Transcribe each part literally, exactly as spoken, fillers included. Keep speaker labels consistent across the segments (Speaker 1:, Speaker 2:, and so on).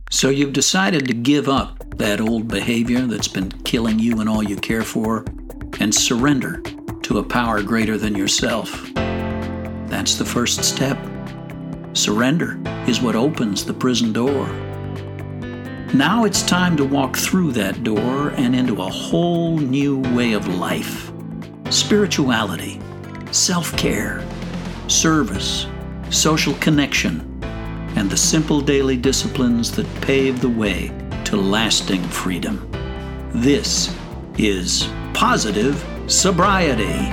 Speaker 1: So you've decided to give up that old behavior that's been killing you and all you care for and surrender to a power greater than yourself. That's the first step. Surrender is what opens the prison door. Now it's time to walk through that door and into a whole new way of life. Spirituality, self-care, service, social connection, and the simple daily disciplines that pave the way to lasting freedom. This is Positive Sobriety.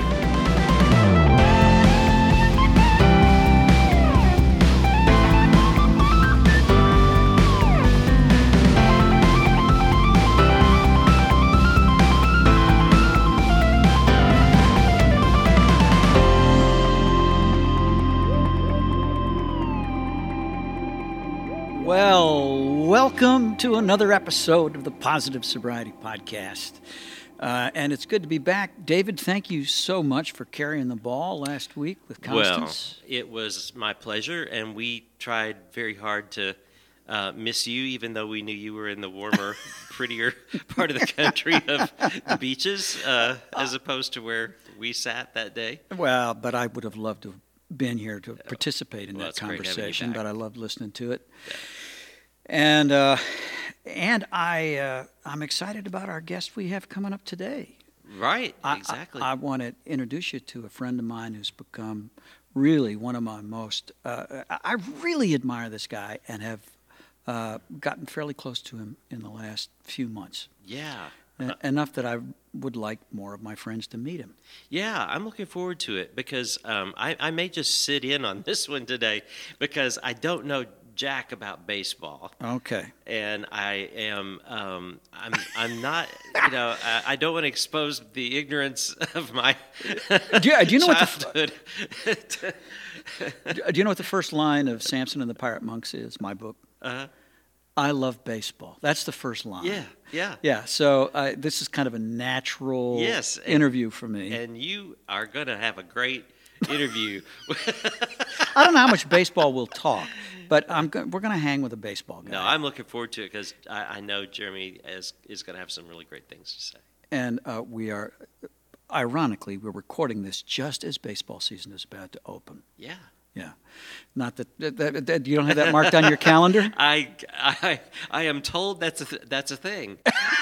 Speaker 1: Well, welcome to another episode of the Positive Sobriety Podcast. Uh, and it's good to be back. David, thank you so much for carrying the ball last week with Constance.
Speaker 2: Well, it was my pleasure, and we tried very hard to uh, miss you, even though we knew you were in the warmer, prettier part of the country of the beaches, uh, as opposed to where we sat that day.
Speaker 1: Well, but I would have loved to have been here to participate in
Speaker 2: well,
Speaker 1: that conversation, but I loved listening to it.
Speaker 2: Yeah.
Speaker 1: And uh, and I uh, I'm excited about our guest we have coming up today.
Speaker 2: Right,
Speaker 1: I,
Speaker 2: exactly.
Speaker 1: I, I want to introduce you to a friend of mine who's become really one of my most. Uh, I really admire this guy and have uh, gotten fairly close to him in the last few months.
Speaker 2: Yeah.
Speaker 1: Uh, Enough that I would like more of my friends to meet him.
Speaker 2: Yeah, I'm looking forward to it because um, I, I may just sit in on this one today because I don't know jack about baseball.
Speaker 1: Okay.
Speaker 2: And I am, um, I'm, I'm not, you know, I, I don't want to expose the ignorance of my
Speaker 1: do, you, do you know
Speaker 2: childhood.
Speaker 1: What the, do you know what the first line of Samson and the Pirate Monks is? My book.
Speaker 2: Uh-huh.
Speaker 1: I love baseball. That's the first line.
Speaker 2: Yeah, yeah.
Speaker 1: Yeah, so uh, this is kind of a natural
Speaker 2: yes, and,
Speaker 1: interview for me.
Speaker 2: And you are going to have a great interview.
Speaker 1: I don't know how much baseball we'll talk, but I'm go- we're going to hang with a baseball guy.
Speaker 2: No, I'm looking forward to it because I, I know Jeremy is, is going to have some really great things to say.
Speaker 1: And uh, we are, ironically, we're recording this just as baseball season is about to open.
Speaker 2: Yeah.
Speaker 1: Yeah. Not that, that, that, that you don't have that marked on your calendar?
Speaker 2: I, I, I am told that's a, th- that's a thing.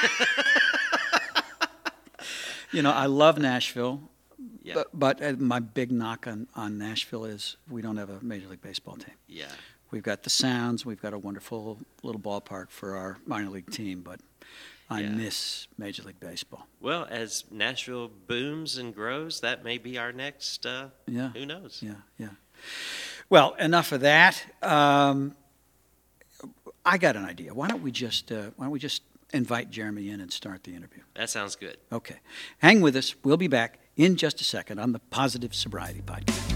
Speaker 1: You know, I love Nashville.
Speaker 2: Yeah.
Speaker 1: But, but uh, my big knock on, on Nashville is we don't have a Major League Baseball team.
Speaker 2: Yeah.
Speaker 1: We've got the Sounds. We've got a wonderful little ballpark for our minor league team, but I
Speaker 2: yeah.
Speaker 1: miss Major League Baseball.
Speaker 2: Well, as Nashville booms and grows, that may be our next, uh,
Speaker 1: yeah.
Speaker 2: who knows?
Speaker 1: Yeah, yeah. Well, enough of that. Um, I got an idea. Why don't we just uh, why don't we just invite Jeremy in and start the interview?
Speaker 2: That sounds good.
Speaker 1: Okay. Hang with us. We'll be back in just a second on the Positive Sobriety Podcast.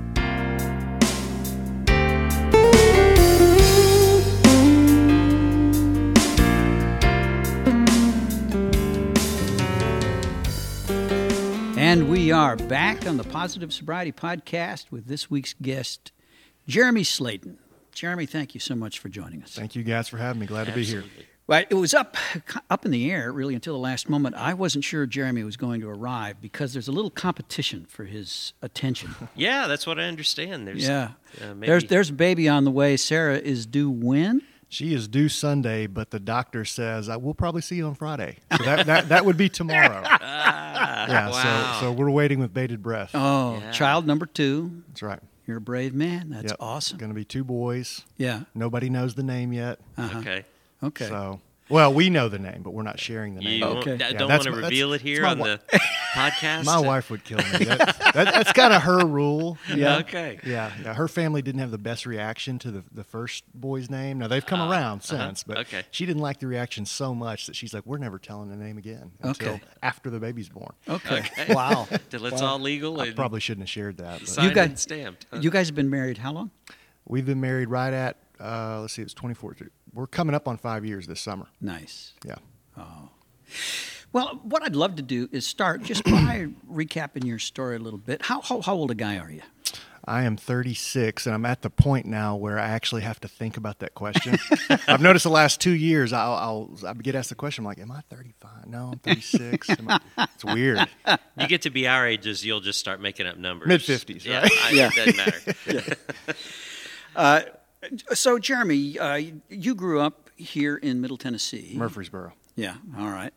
Speaker 1: And we are back on the Positive Sobriety Podcast with this week's guest, Jeremy Slaton. Jeremy, thank you so much for joining us.
Speaker 3: Thank you guys for having me. Glad
Speaker 2: Absolutely.
Speaker 3: to be here.
Speaker 1: Right, it was up up in the air really until the last moment. I wasn't sure Jeremy was going to arrive because there's a little competition for his attention.
Speaker 2: Yeah, that's what I understand. There's,
Speaker 1: yeah,
Speaker 2: uh, maybe...
Speaker 1: there's there's a baby on the way. Sarah is due when?
Speaker 3: She is due Sunday, but the doctor says, I will probably see you on Friday. So that, that, that would be tomorrow.
Speaker 2: ah,
Speaker 3: yeah,
Speaker 2: wow.
Speaker 3: so, so we're waiting with bated breath.
Speaker 1: Oh,
Speaker 2: Yeah.
Speaker 1: Child number two.
Speaker 3: That's right.
Speaker 1: You're a brave man. That's
Speaker 3: Yep.
Speaker 1: awesome.
Speaker 3: Going to be two boys.
Speaker 1: Yeah.
Speaker 3: Nobody knows the name yet.
Speaker 1: Uh-huh.
Speaker 2: Okay.
Speaker 1: Okay.
Speaker 3: So, well, we know the name, but we're not sharing the name.
Speaker 2: You
Speaker 1: Okay.
Speaker 2: won't-
Speaker 1: Yeah,
Speaker 2: don't
Speaker 3: that's
Speaker 2: want to
Speaker 3: my-
Speaker 2: reveal
Speaker 3: that's-
Speaker 2: it here
Speaker 3: that's
Speaker 2: on
Speaker 3: my
Speaker 2: the podcast?
Speaker 3: My wife would kill me. That, that, that's kind of her rule. you
Speaker 1: Yeah.
Speaker 3: know?
Speaker 2: Okay.
Speaker 3: Yeah, yeah, her family didn't have the best reaction to the, the first boy's name. Now, they've come
Speaker 2: Uh,
Speaker 3: around
Speaker 2: uh-huh.
Speaker 3: since, but
Speaker 2: Okay.
Speaker 3: she didn't like the reaction so much that she's like, we're never telling the name again until
Speaker 1: Okay.
Speaker 3: after the baby's born.
Speaker 1: Okay.
Speaker 2: Okay.
Speaker 1: Wow.
Speaker 2: Till it's
Speaker 3: Well,
Speaker 2: all legal
Speaker 3: I
Speaker 2: and
Speaker 3: probably shouldn't have shared that. But
Speaker 2: signed
Speaker 1: guys-
Speaker 2: and stamped. huh?
Speaker 1: You guys have been married how long?
Speaker 3: we've been married right at, uh, let's see, it's twenty-four. We're coming up on five years this summer.
Speaker 1: Nice.
Speaker 3: Yeah.
Speaker 1: Oh. Well, what I'd love to do is start just by recapping your story a little bit. How, how how old a guy are you?
Speaker 3: I am thirty-six, and I'm at the point now where I actually have to think about that question. I've noticed the last two years, I'll, I'll I get asked the question, I'm like, am I thirty-five? No, I'm thirty-six. Am I, it's weird.
Speaker 2: You get to be our ages, you'll just start making up numbers.
Speaker 3: mid-fifties,
Speaker 2: Yeah,
Speaker 3: right?
Speaker 2: I,
Speaker 4: Yeah.
Speaker 2: it doesn't matter.
Speaker 4: Yeah. Uh, so, Jeremy, uh, you grew up here in Middle Tennessee.
Speaker 3: Murfreesboro.
Speaker 4: Yeah, all right.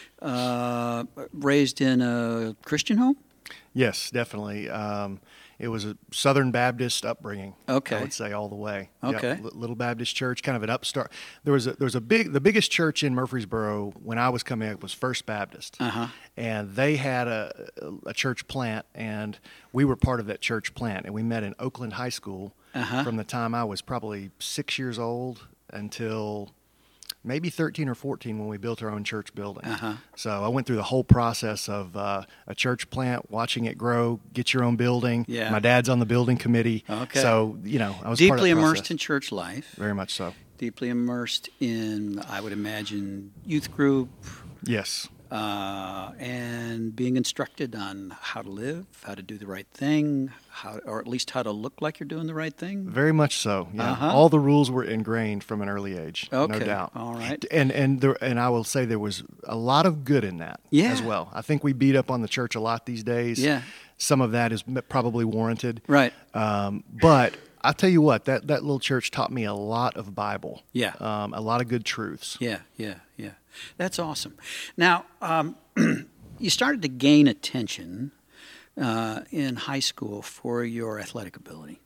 Speaker 4: Uh, raised in a Christian home?
Speaker 3: Yes, definitely. Um, it was a Southern Baptist upbringing.
Speaker 4: Okay.
Speaker 3: I would say all the way. Yep,
Speaker 4: Okay.
Speaker 3: Li- Little Baptist church, kind of an upstart. There was a there was a big the biggest church in Murfreesboro when I was coming up was First Baptist,
Speaker 4: Uh-huh.
Speaker 3: and they had a a church plant, and we were part of that church plant, and we met in Oakland High School
Speaker 4: Uh-huh.
Speaker 3: from the time I was probably six years old until maybe thirteen or fourteen when we built our own church building.
Speaker 4: Uh-huh.
Speaker 3: So I went through the whole process of uh, a church plant, watching it grow, get your own building.
Speaker 4: Yeah.
Speaker 3: My dad's on the building committee.
Speaker 4: Okay.
Speaker 3: So, you know, I was part of
Speaker 4: Deeply
Speaker 3: that
Speaker 4: immersed
Speaker 3: process.
Speaker 4: in church life.
Speaker 3: Very much so.
Speaker 4: Deeply immersed in, I would imagine, youth group,
Speaker 3: Yes.
Speaker 4: uh, and being instructed on how to live, how to do the right thing, how, or at least how to look like you're doing the right thing.
Speaker 3: Very much so. Yeah.
Speaker 4: Uh-huh.
Speaker 3: All the rules were ingrained from an early age.
Speaker 4: Okay.
Speaker 3: No doubt.
Speaker 4: All right.
Speaker 3: And and there, and I will say there was a lot of good in that
Speaker 4: Yeah.
Speaker 3: as well. I think we beat up on the church a lot these days.
Speaker 4: Yeah.
Speaker 3: Some of that is m- probably warranted.
Speaker 4: Right.
Speaker 3: Um, but I'll tell you what, that, that little church taught me a lot of Bible.
Speaker 4: Yeah.
Speaker 3: Um, a lot of good truths.
Speaker 4: Yeah, yeah, yeah. That's awesome. Now, um, you started to gain attention uh, in high school for your athletic ability.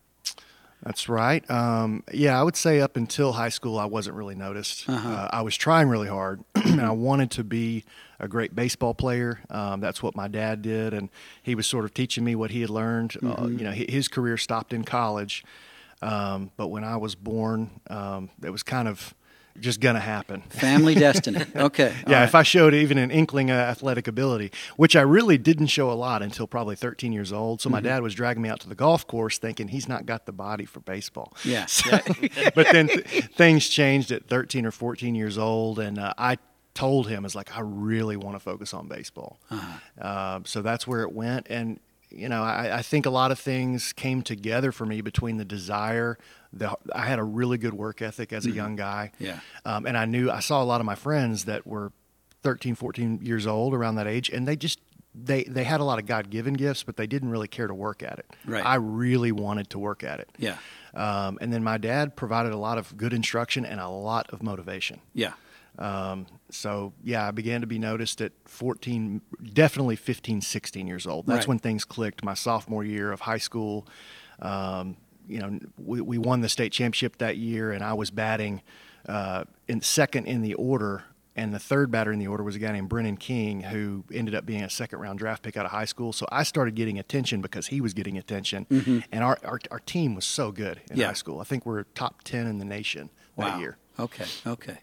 Speaker 3: That's right. Um, yeah, I would say up until high school, I wasn't really noticed.
Speaker 4: Uh-huh.
Speaker 3: Uh, I was trying really hard, and I wanted to be a great baseball player. Um, that's what my dad did, and he was sort of teaching me what he had learned.
Speaker 4: Mm-hmm.
Speaker 3: Uh, you know, hi- his career stopped in college, um, but when I was born, um, it was kind of just going to happen.
Speaker 4: Family destiny. Okay. all
Speaker 3: Yeah,
Speaker 4: right.
Speaker 3: if I showed even an inkling of athletic ability, which I really didn't show a lot until probably thirteen years old. So my
Speaker 4: Mm-hmm.
Speaker 3: dad was dragging me out to the golf course thinking he's not got the body for baseball.
Speaker 4: Yeah.
Speaker 3: So- but then th- things changed at thirteen or fourteen years old, and uh, I told him, "It's like I really want to focus on baseball."
Speaker 4: Uh-huh.
Speaker 3: Uh, so that's where it went, and you know, I, I think a lot of things came together for me between the desire. The, I had a really good work ethic as a young guy.
Speaker 4: Yeah.
Speaker 3: Um, and I knew, I saw a lot of my friends that were thirteen, fourteen years old around that age, and they just, they, they had a lot of God-given gifts, but they didn't really care to work at it.
Speaker 4: Right.
Speaker 3: I really wanted to work at it.
Speaker 4: Yeah.
Speaker 3: Um, and then my dad provided a lot of good instruction and a lot of motivation.
Speaker 4: Yeah.
Speaker 3: Um, so yeah, I began to be noticed at fourteen, definitely fifteen, sixteen years old. That's
Speaker 4: Right.
Speaker 3: when things clicked. My sophomore year of high school, um, you know, we, we won the state championship that year, and I was batting uh, in second in the order. And the third batter in the order was a guy named Brennan King, who ended up being a second round draft pick out of high school. So I started getting attention because he was getting attention. And our, our, our team was so good in
Speaker 4: Yeah.
Speaker 3: high school. I think we're top ten in the nation
Speaker 4: Wow.
Speaker 3: that year.
Speaker 4: Okay. Okay.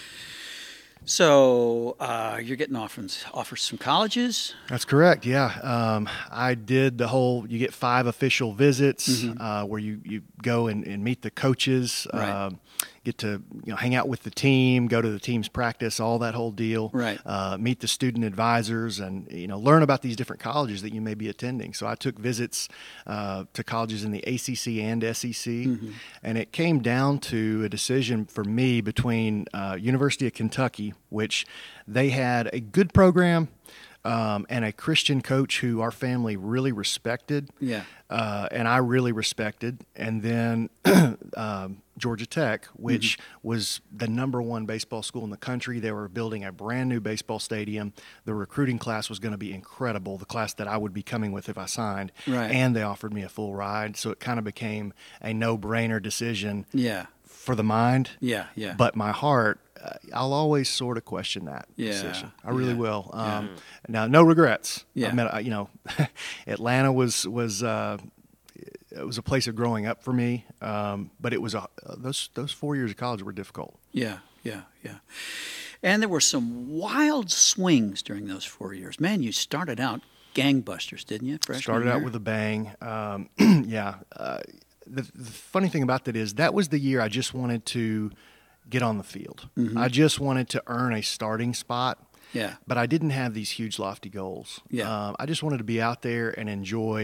Speaker 4: So uh, you're getting offers, offers from colleges.
Speaker 3: That's correct. Yeah, um, I did the whole. You get five official visits
Speaker 4: Mm-hmm.
Speaker 3: uh, where you, you go and, and meet the coaches,
Speaker 4: Right.
Speaker 3: um, get to you know hang out with the team, go to the team's practice, all that whole deal.
Speaker 4: Right.
Speaker 3: Uh, meet the student advisors, and you know learn about these different colleges that you may be attending. So I took visits uh, to colleges in the A C C and S E C,
Speaker 4: Mm-hmm.
Speaker 3: and it came down to a decision for me between uh, University of Kentucky, which they had a good program. Um, and a Christian coach who our family really respected,
Speaker 4: Yeah.
Speaker 3: uh, and I really respected, and then um, Georgia Tech, which was the number one baseball school in the country. They were building a brand new baseball stadium. The recruiting class was going to be incredible, the class that I would be coming with if I signed,
Speaker 4: Right.
Speaker 3: and they offered me a full ride, so it kind of became a no-brainer decision
Speaker 4: Yeah.
Speaker 3: for the mind,
Speaker 4: Yeah. Yeah.
Speaker 3: but my heart, uh, I'll always sort of question that
Speaker 4: Yeah,
Speaker 3: decision. I really
Speaker 4: yeah,
Speaker 3: will. Um, Now, no regrets.
Speaker 4: Yeah.
Speaker 3: I mean, I- you know, Atlanta was was uh, it was a place of growing up for me, um, but it was a, those those four years of college were difficult.
Speaker 4: Yeah, yeah, yeah. And there were some wild swings during those four years. Man, you started out gangbusters, didn't you? Freshman
Speaker 3: Started out
Speaker 4: year?
Speaker 3: with a bang. Um, yeah. Uh, the, the funny thing about that is that was the year I just wanted to get on the field.
Speaker 4: Mm-hmm.
Speaker 3: I just wanted to earn a starting spot.
Speaker 4: Yeah.
Speaker 3: But I didn't have these huge lofty goals.
Speaker 4: Yeah.
Speaker 3: Um, I just wanted to be out there and enjoy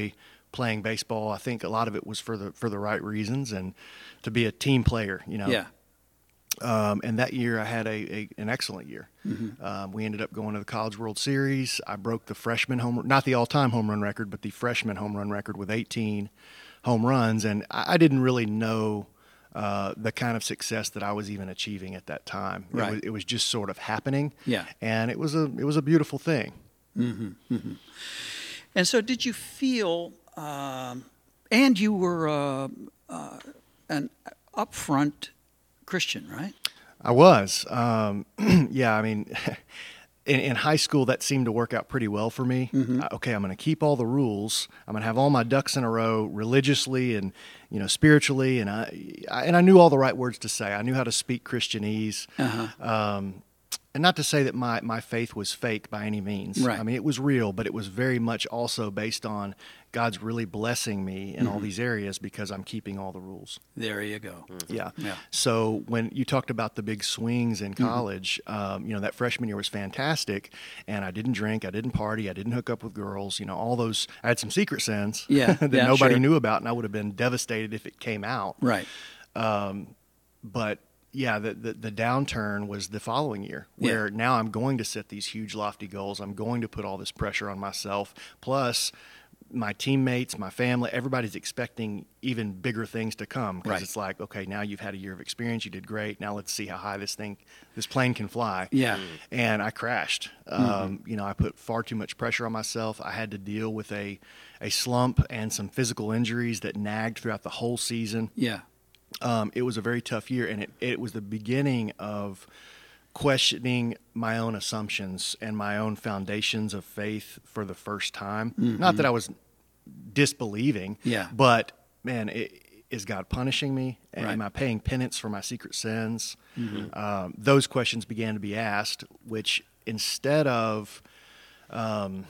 Speaker 3: playing baseball. I think a lot of it was for the for the right reasons and to be a team player, you know.
Speaker 4: Yeah.
Speaker 3: Um, and that year I had a, a an excellent year.
Speaker 4: Mm-hmm.
Speaker 3: Um, we ended up going to the College World Series. I broke the freshman home, not the all-time home run record, but the freshman home run record with eighteen home runs. And I, I didn't really know uh, the kind of success that I was even achieving at that time.
Speaker 4: Right.
Speaker 3: It was, it was just sort of happening.
Speaker 4: Yeah.
Speaker 3: And it was a it was a beautiful thing.
Speaker 4: Mm-hmm. Mm-hmm. And so, did you feel? Um, and you were uh, uh, an upfront Christian, right?
Speaker 3: I was. Um, yeah, I mean, in, in high school, that seemed to work out pretty well for me.
Speaker 4: Mm-hmm.
Speaker 3: Uh, okay, I'm going to keep all the rules. I'm going to have all my ducks in a row religiously and, you know, spiritually. And I, I and I knew all the right words to say. I knew how to speak Christianese.
Speaker 4: Uh-huh.
Speaker 3: Um, and not to say that my, my faith was fake by any means.
Speaker 4: Right.
Speaker 3: I mean, it was real, but it was very much also based on God's really blessing me in
Speaker 4: Mm-hmm.
Speaker 3: all these areas because I'm keeping all the rules.
Speaker 4: There you go.
Speaker 3: Yeah.
Speaker 4: Yeah.
Speaker 3: So when you talked about the big swings in college,
Speaker 4: Mm-hmm.
Speaker 3: um, you know, that freshman year was fantastic. And I didn't drink, I didn't party, I didn't hook up with girls, you know, all those, I had some secret sins
Speaker 4: Yeah,
Speaker 3: that
Speaker 4: yeah,
Speaker 3: nobody
Speaker 4: sure.
Speaker 3: knew about. And I would have been devastated if it came out.
Speaker 4: Right.
Speaker 3: But yeah, the, the, the downturn was the following year where
Speaker 4: Yeah.
Speaker 3: now I'm going to set these huge lofty goals. I'm going to put all this pressure on myself. Plus, my teammates, my family, everybody's expecting even bigger things to come because
Speaker 4: Right.
Speaker 3: it's like, okay, now you've had a year of experience, you did great. Now let's see how high this thing, this plane can fly.
Speaker 4: Yeah.
Speaker 3: And I crashed. Um, you know, I put far too much pressure on myself. I had to deal with a, a slump and some physical injuries that nagged throughout the whole season.
Speaker 4: Yeah.
Speaker 3: Um, it was a very tough year, and it, it was the beginning of questioning my own assumptions and my own foundations of faith for the first time. Not that I was disbelieving,
Speaker 4: Yeah.
Speaker 3: but man, it, is God punishing me?
Speaker 4: Right.
Speaker 3: Am I paying penance for my secret sins? Um, those questions began to be asked, which instead of um,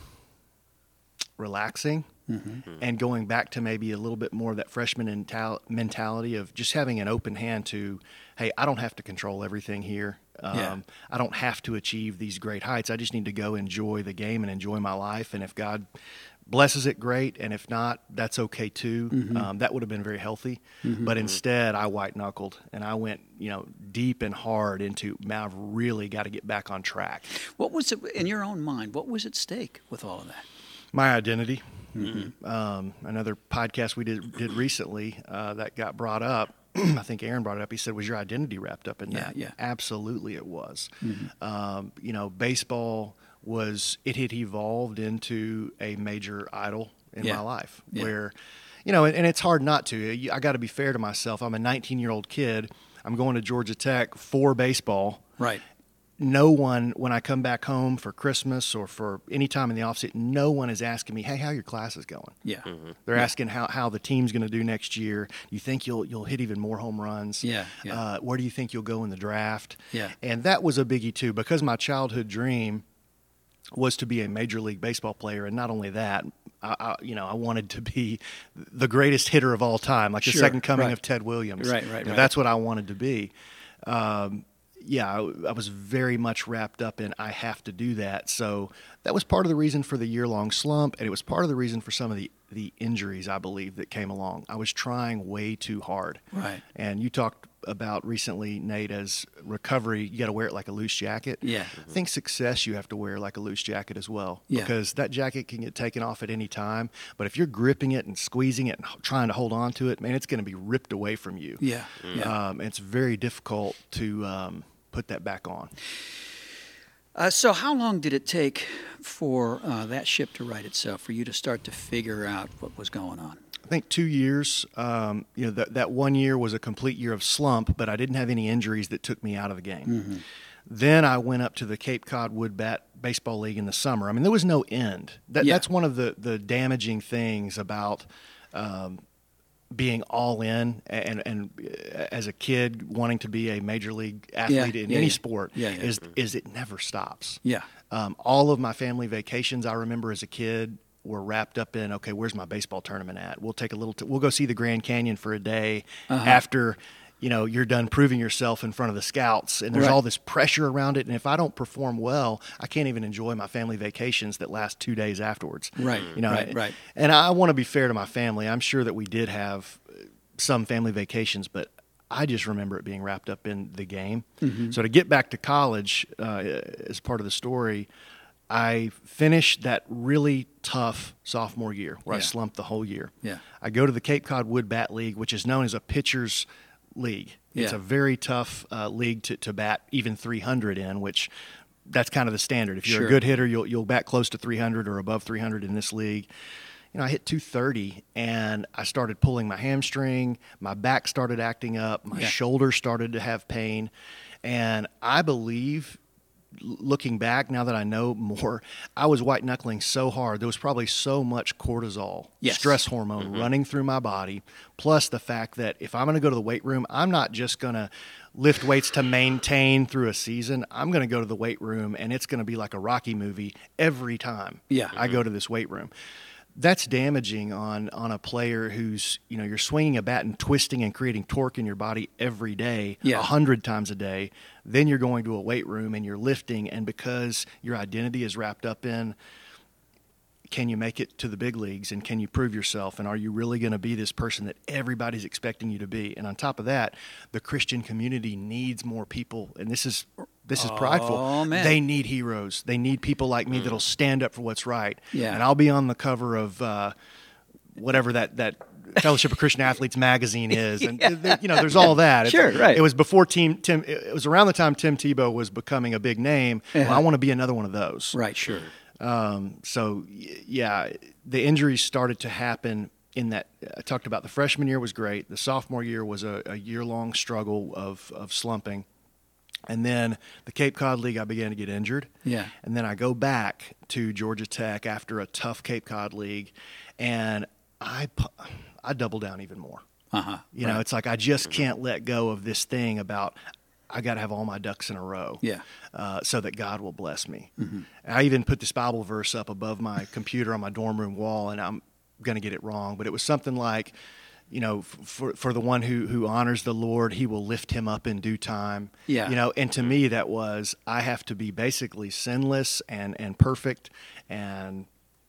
Speaker 3: relaxing and going back to maybe a little bit more of that freshman mental- mentality of just having an open hand to, hey, I don't have to control everything here. Um,
Speaker 4: Yeah.
Speaker 3: I don't have to achieve these great heights. I just need to go enjoy the game and enjoy my life. And if God blesses it, great. And if not, that's okay too. Um, that would have been very healthy. But instead, I white knuckled and I went, you know, deep and hard into, man, I've really got to get back on track.
Speaker 4: What was it in your own mind? What was at stake with all of that?
Speaker 3: My identity. Um, another podcast we did did recently uh, that got brought up. I think Aaron brought it up. He said, "Was your identity wrapped up in
Speaker 4: Yeah,
Speaker 3: that?"
Speaker 4: yeah.
Speaker 3: Absolutely, it was. Um, you know, baseball was it had evolved into a major idol in
Speaker 4: Yeah.
Speaker 3: my life,
Speaker 4: Yeah.
Speaker 3: where, you know, and, and it's hard not to. You- I got to be fair to myself. I'm a nineteen year old kid. I'm going to Georgia Tech for baseball.
Speaker 4: Right.
Speaker 3: No one, when I come back home for Christmas or for any time in the offseason, no one is asking me, hey, how your class is going?
Speaker 4: Yeah.
Speaker 3: They're asking how, how the team's going to do next year. You think you'll you'll hit even more home runs?
Speaker 4: Yeah, yeah.
Speaker 3: Uh, where do you think you'll go in the draft?
Speaker 4: Yeah.
Speaker 3: And that was a biggie too, because my childhood dream was to be a major league baseball player, and not only that, I, I, you know, I wanted to be the greatest hitter of all time, like
Speaker 4: Sure,
Speaker 3: the second coming
Speaker 4: right.
Speaker 3: of Ted Williams.
Speaker 4: Right, right,
Speaker 3: You know,
Speaker 4: right.
Speaker 3: That's what I wanted to be. Um, yeah, I, I was very much wrapped up in I have to do that. So that was part of the reason for the year-long slump, and it was part of the reason for some of the, the injuries, I believe, that came along. I was trying way too hard.
Speaker 4: Right.
Speaker 3: And you talked about recently, Nate, as recovery, you got to wear it like a loose jacket.
Speaker 4: Yeah.
Speaker 3: I think success you have to wear like a loose jacket as well.
Speaker 4: Yeah.
Speaker 3: Because that jacket can get taken off at any time. But if you're gripping it and squeezing it and h- trying to hold on to it, man, it's going to be ripped away from you.
Speaker 4: Yeah. Yeah.
Speaker 3: Um, it's very difficult to um, put that back on.
Speaker 4: Uh, so how long did it take for uh, that ship to right itself, for you to start to figure out what was going on?
Speaker 3: I think two years. Um, you know, that that one year was a complete year of slump, but I didn't have any injuries that took me out of the game.
Speaker 4: Mm-hmm.
Speaker 3: Then I went up to the Cape Cod Wood Bat Baseball League in the summer. I mean, there was no end. That,
Speaker 4: Yeah.
Speaker 3: That's one of the, the damaging things about um, being all in and, and uh, as a kid wanting to be a major league athlete
Speaker 4: Yeah,
Speaker 3: in
Speaker 4: yeah,
Speaker 3: any
Speaker 4: yeah.
Speaker 3: sport
Speaker 4: Yeah, yeah.
Speaker 3: is is it never stops.
Speaker 4: Yeah.
Speaker 3: Um, all of my family vacations I remember as a kid were wrapped up in, okay, where's my baseball tournament at? We'll take a little, t- we'll go see the Grand Canyon for a day
Speaker 4: Uh-huh.
Speaker 3: after, you know, you're done proving yourself in front of the scouts, and there's
Speaker 4: Right.
Speaker 3: all this pressure around it. And if I don't perform well, I can't even enjoy my family vacations that last two days afterwards.
Speaker 4: Right,
Speaker 3: You know,
Speaker 4: right, right.
Speaker 3: And I want to be fair to my family. I'm sure that we did have some family vacations, but I just remember it being wrapped up in the game.
Speaker 4: Mm-hmm.
Speaker 3: So to get back to college, uh, as part of the story, I finished that really tough sophomore year where I
Speaker 4: Yeah.
Speaker 3: slumped the whole year.
Speaker 4: Yeah.
Speaker 3: I go to the Cape Cod Wood Bat League, which is known as a pitcher's league. It's
Speaker 4: Yeah.
Speaker 3: a very tough uh, league to, to bat even three hundred in, which that's kind of the standard. If you're
Speaker 4: Sure.
Speaker 3: a good hitter, you'll you'll bat close to three hundred or above three hundred in this league. You know, I hit two thirty, and I started pulling my hamstring. My back started acting up. My
Speaker 4: Yeah.
Speaker 3: shoulder started to have pain. And I believe, l- looking back, now that I know more, I was white knuckling so hard. There was probably so much cortisol,
Speaker 4: Yes.
Speaker 3: stress hormone running through my body, plus the fact that if I'm going to go to the weight room, I'm not just going to lift weights to maintain through a season. I'm going to go to the weight room, and it's going to be like a Rocky movie every time
Speaker 4: Yeah.
Speaker 3: I go to this weight room. That's damaging on on a player who's, you know, you're swinging a bat and twisting and creating torque in your body every day, a
Speaker 4: Yeah.
Speaker 3: hundred times a day. Then you're going to a weight room and you're lifting, and because your identity is wrapped up in, can you make it to the big leagues, and can you prove yourself, and are you really going to be this person that everybody's expecting you to be? And on top of that, the Christian community needs more people, and this is this is prideful.
Speaker 4: Oh, man.
Speaker 3: They need heroes. They need people like me that'll stand up for what's right.
Speaker 4: Yeah.
Speaker 3: And I'll be on the cover of uh, whatever that that Fellowship of Christian Athletes magazine is, and th- th- you know, there's all that. It's-
Speaker 4: Sure, right.
Speaker 3: It was before Team Tim. It was around the time Tim Tebow was becoming a big name. Well,
Speaker 4: Uh-huh.
Speaker 3: I want to be another one of those.
Speaker 4: Right, sure.
Speaker 3: Um, so y- yeah, the injuries started to happen in that. I talked about the freshman year was great. The sophomore year was a, a year long struggle of of slumping, and then the Cape Cod League I began to get injured.
Speaker 4: Yeah.
Speaker 3: And then I go back to Georgia Tech after a tough Cape Cod League, and I pu- I double down even more.
Speaker 4: Uh-huh.
Speaker 3: You know, it's like I just can't let go of this thing about I got to have all my ducks in a row,
Speaker 4: Yeah.
Speaker 3: uh, so that God will bless me. And I even put this Bible verse up above my computer on my dorm room wall, and I'm going to get it wrong, but it was something like, you know, f- for for the one who who honors the Lord, He will lift him up in due time.
Speaker 4: Yeah.
Speaker 3: You know, and to me that was I have to be basically sinless and and perfect and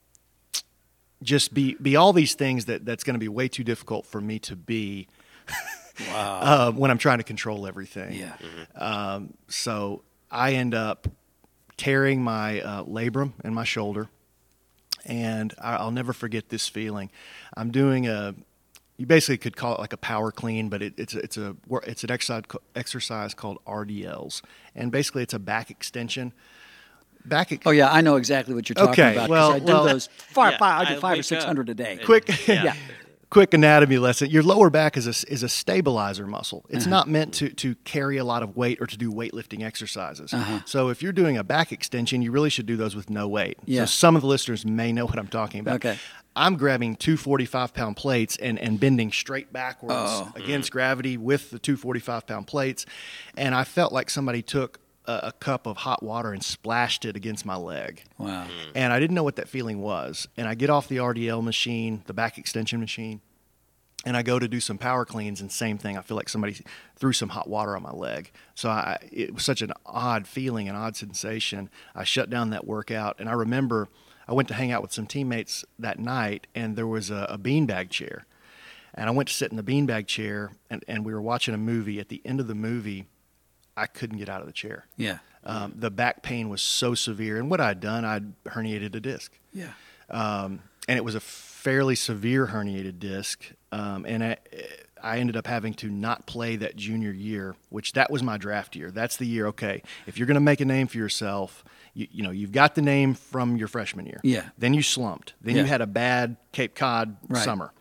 Speaker 3: just be be all these things that that's going to be way too difficult for me to be.
Speaker 4: Wow.
Speaker 3: Uh, when I'm trying to control everything.
Speaker 4: Yeah.
Speaker 3: Um, so I end up tearing my uh, labrum in my shoulder, and I, I'll never forget this feeling. I'm doing a, you basically could call it like a power clean, but it, it's a, it's a it's an exercise exercise called R D Ls, and basically it's a back extension. Back. Ex-
Speaker 4: Oh yeah, I know exactly what you're talking
Speaker 3: Okay,
Speaker 4: about. 'cause
Speaker 3: well-
Speaker 4: I do
Speaker 3: well-
Speaker 4: those five,
Speaker 2: Yeah,
Speaker 4: five, I
Speaker 2: I
Speaker 4: do five or
Speaker 2: wake
Speaker 4: six
Speaker 2: up
Speaker 4: hundred a day.
Speaker 2: and-
Speaker 3: Quick,
Speaker 2: Yeah.
Speaker 3: yeah. Quick anatomy lesson. Your lower back is a, is a stabilizer muscle. It's
Speaker 4: Uh-huh.
Speaker 3: not meant to, to carry a lot of weight or to do weightlifting exercises.
Speaker 4: Uh-huh.
Speaker 3: So if you're doing a back extension, you really should do those with no weight.
Speaker 4: Yeah.
Speaker 3: So some of the listeners may know what I'm talking about.
Speaker 4: Okay.
Speaker 3: I'm grabbing two forty-five pound plates and, and bending straight backwards
Speaker 4: Oh.
Speaker 3: against gravity with the two forty-five pound plates. And I felt like somebody took a, a cup of hot water and splashed it against my leg.
Speaker 4: Wow.
Speaker 3: And I didn't know what that feeling was. And I get off the R D L machine, the back extension machine, and I go to do some power cleans, and same thing. I feel like somebody threw some hot water on my leg. So I, it was such an odd feeling, an odd sensation. I shut down that workout, and I remember I went to hang out with some teammates that night, and there was a, a beanbag chair. And I went to sit in the beanbag chair, and, and we were watching a movie. At the end of the movie, I couldn't get out of the chair.
Speaker 4: Yeah.
Speaker 3: Um, the back pain was so severe, and what I'd done, I'd herniated a disc.
Speaker 4: Yeah.
Speaker 3: Um, and it was a fairly severe herniated disc, um, and I, I ended up having to not play that junior year, which that was my draft year. That's the year, okay, if you're going to make a name for yourself, you, you know, you've got the name from your freshman year.
Speaker 4: Yeah.
Speaker 3: Then you slumped. Then
Speaker 4: Yeah.
Speaker 3: you had a bad Cape Cod
Speaker 4: Right.
Speaker 3: summer.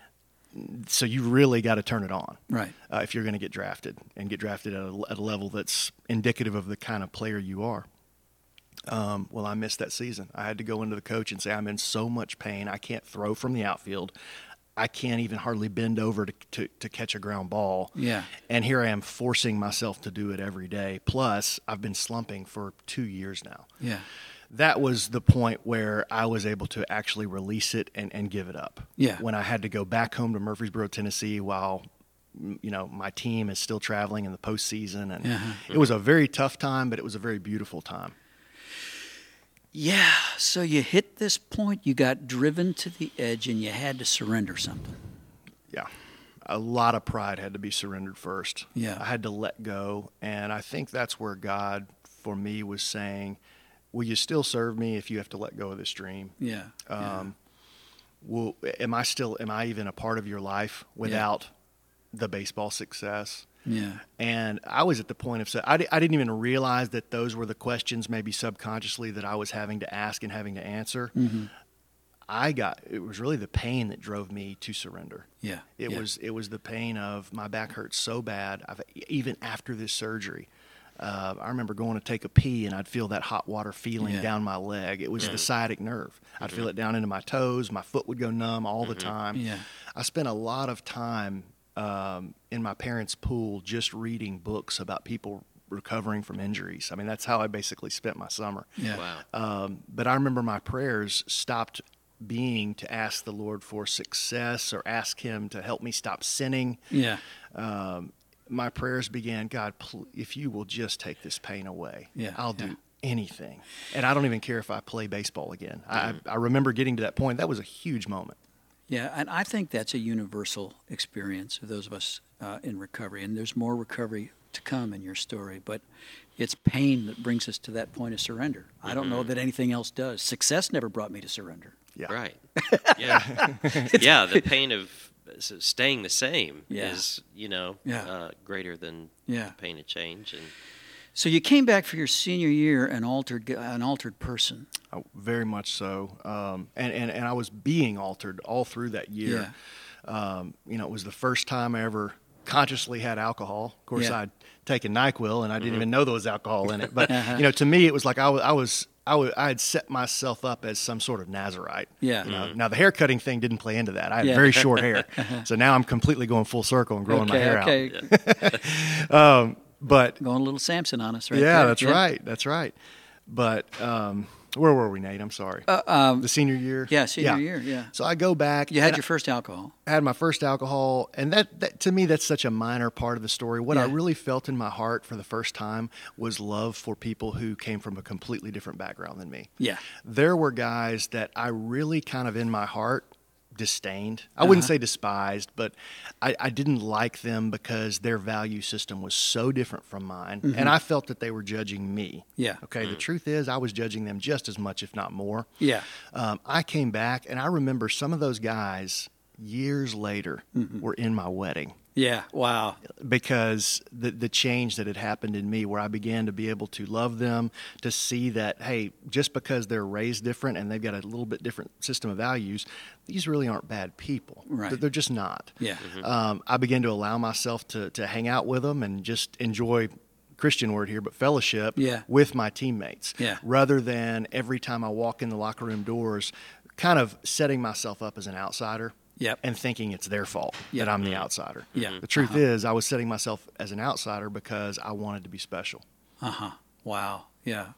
Speaker 3: So you really got to turn it on.
Speaker 4: Right.
Speaker 3: Uh, if you're going to get drafted and get drafted at a, at a level that's indicative of the kind of player you are. Um, well, I missed that season. I had to go into the coach and say, I'm in so much pain. I can't throw from the outfield. I can't even hardly bend over to, to, to catch a ground ball.
Speaker 4: Yeah.
Speaker 3: And here I am forcing myself to do it every day. Plus, I've been slumping for two years now.
Speaker 4: Yeah.
Speaker 3: That was the point where I was able to actually release it and, and give it up.
Speaker 4: Yeah.
Speaker 3: When I had to go back home to Murfreesboro, Tennessee, while you know, my team is still traveling in the postseason, and
Speaker 4: Uh-huh.
Speaker 3: it was a very tough time, but it was a very beautiful time.
Speaker 4: Yeah. So you hit this point, you got driven to the edge, and you had to surrender something.
Speaker 3: Yeah. A lot of pride had to be surrendered first.
Speaker 4: Yeah.
Speaker 3: I had to let go, and I think that's where God, for me, was saying, will you still serve me if you have to let go of this dream?
Speaker 4: Yeah.
Speaker 3: Um, will, am I still, am I even a part of your life without the baseball success?
Speaker 4: yeah.
Speaker 3: And I was at the point of, I, I didn't even realize that those were the questions maybe subconsciously that I was having to ask and having to answer.
Speaker 4: Mm-hmm.
Speaker 3: I got, it was really the pain that drove me to surrender.
Speaker 4: Yeah.
Speaker 3: It
Speaker 4: yeah.
Speaker 3: was, it was the pain of my back hurts so bad. I've, even after this surgery, uh, I remember going to take a pee and I'd feel that hot water feeling
Speaker 4: Yeah.
Speaker 3: down my leg. It was the sciatic nerve. I'd feel it down into my toes. My foot would go numb all the time.
Speaker 4: Yeah.
Speaker 3: I spent a lot of time um, in my parents' pool just reading books about people recovering from injuries. I mean, that's how I basically spent my summer.
Speaker 4: Yeah.
Speaker 2: Wow.
Speaker 3: Um, but I remember my prayers stopped being to ask the Lord for success or ask Him to help me stop sinning.
Speaker 4: Yeah.
Speaker 3: Um, my prayers began, God, pl- if you will just take this pain away,
Speaker 4: Yeah,
Speaker 3: I'll
Speaker 4: yeah.
Speaker 3: do anything. And I don't even care if I play baseball again. I, I remember getting to that point. That was a huge moment.
Speaker 4: Yeah, and I think that's a universal experience of those of us uh, in recovery. And there's more recovery to come in your story, but it's pain that brings us to that point of surrender. I don't know that anything else does. Success never brought me to surrender.
Speaker 3: Yeah.
Speaker 2: Right. Yeah. yeah. The pain of staying the same
Speaker 4: Yeah.
Speaker 2: is, you know,
Speaker 4: Yeah.
Speaker 2: uh, greater than
Speaker 4: Yeah.
Speaker 2: the pain of change. And
Speaker 4: So you came back for your senior year an altered, an altered person.
Speaker 3: Oh, very much so. Um, and, and, and I was being altered all through that year. Um, you know, it was the first time I ever consciously had alcohol. Of course,
Speaker 4: Yeah.
Speaker 3: I'd taken NyQuil, and I didn't even know there was alcohol in it. But,
Speaker 4: Uh-huh.
Speaker 3: you know, to me, it was like I was, I was, I was, I had set myself up as some sort of Nazarite.
Speaker 4: Yeah.
Speaker 3: You know, now, the hair cutting thing didn't play into that. I had
Speaker 4: Yeah.
Speaker 3: very short hair. So now I'm completely going full circle and growing my
Speaker 4: Okay,
Speaker 3: hair
Speaker 4: okay.
Speaker 3: out. Um, but
Speaker 4: Going a little Samson on us right
Speaker 3: yeah,
Speaker 4: there.
Speaker 3: that's right. That's right. But um, where were we, Nate? I'm sorry.
Speaker 4: Uh, um,
Speaker 3: the senior year?
Speaker 4: yeah, senior year, yeah.
Speaker 3: So I go back.
Speaker 4: You had
Speaker 3: and
Speaker 4: your first alcohol.
Speaker 3: I had my first alcohol, and that, that to me, that's such a minor part of the story. What I
Speaker 4: Yeah.
Speaker 3: really felt in my heart for the first time was love for people who came from a completely different background than me.
Speaker 4: Yeah.
Speaker 3: There were guys that I really kind of in my heart disdained. I wouldn't
Speaker 4: Uh-huh.
Speaker 3: say despised, but I, I didn't like them because their value system was so different from mine, and I felt that they were judging me.
Speaker 4: Mm-hmm. Yeah.
Speaker 3: Okay, the truth is I was judging them just as much, if not more.
Speaker 4: Yeah.
Speaker 3: Um, I came back, and I remember some of those guys years later
Speaker 4: Mm-hmm.
Speaker 3: were in my wedding
Speaker 4: Yeah. Wow.
Speaker 3: because the the change that had happened in me, where I began to be able to love them, to see that, hey, just because they're raised different and they've got a little bit different system of values, these really aren't bad people.
Speaker 4: Right.
Speaker 3: They're, they're just not.
Speaker 4: Yeah.
Speaker 3: Um, I began to allow myself to to hang out with them and just enjoy. Christian word here, but fellowship
Speaker 4: Yeah.
Speaker 3: with my teammates,
Speaker 4: Yeah.
Speaker 3: rather than every time I walk in the locker room doors, kind of setting myself up as an outsider.
Speaker 4: Yep.
Speaker 3: And thinking it's their fault
Speaker 4: Yep.
Speaker 3: that I'm the outsider.
Speaker 4: Yeah.
Speaker 3: The truth
Speaker 4: Uh-huh.
Speaker 3: is, I was setting myself as an outsider because I wanted to be special.
Speaker 4: Uh-huh. Wow. Yeah.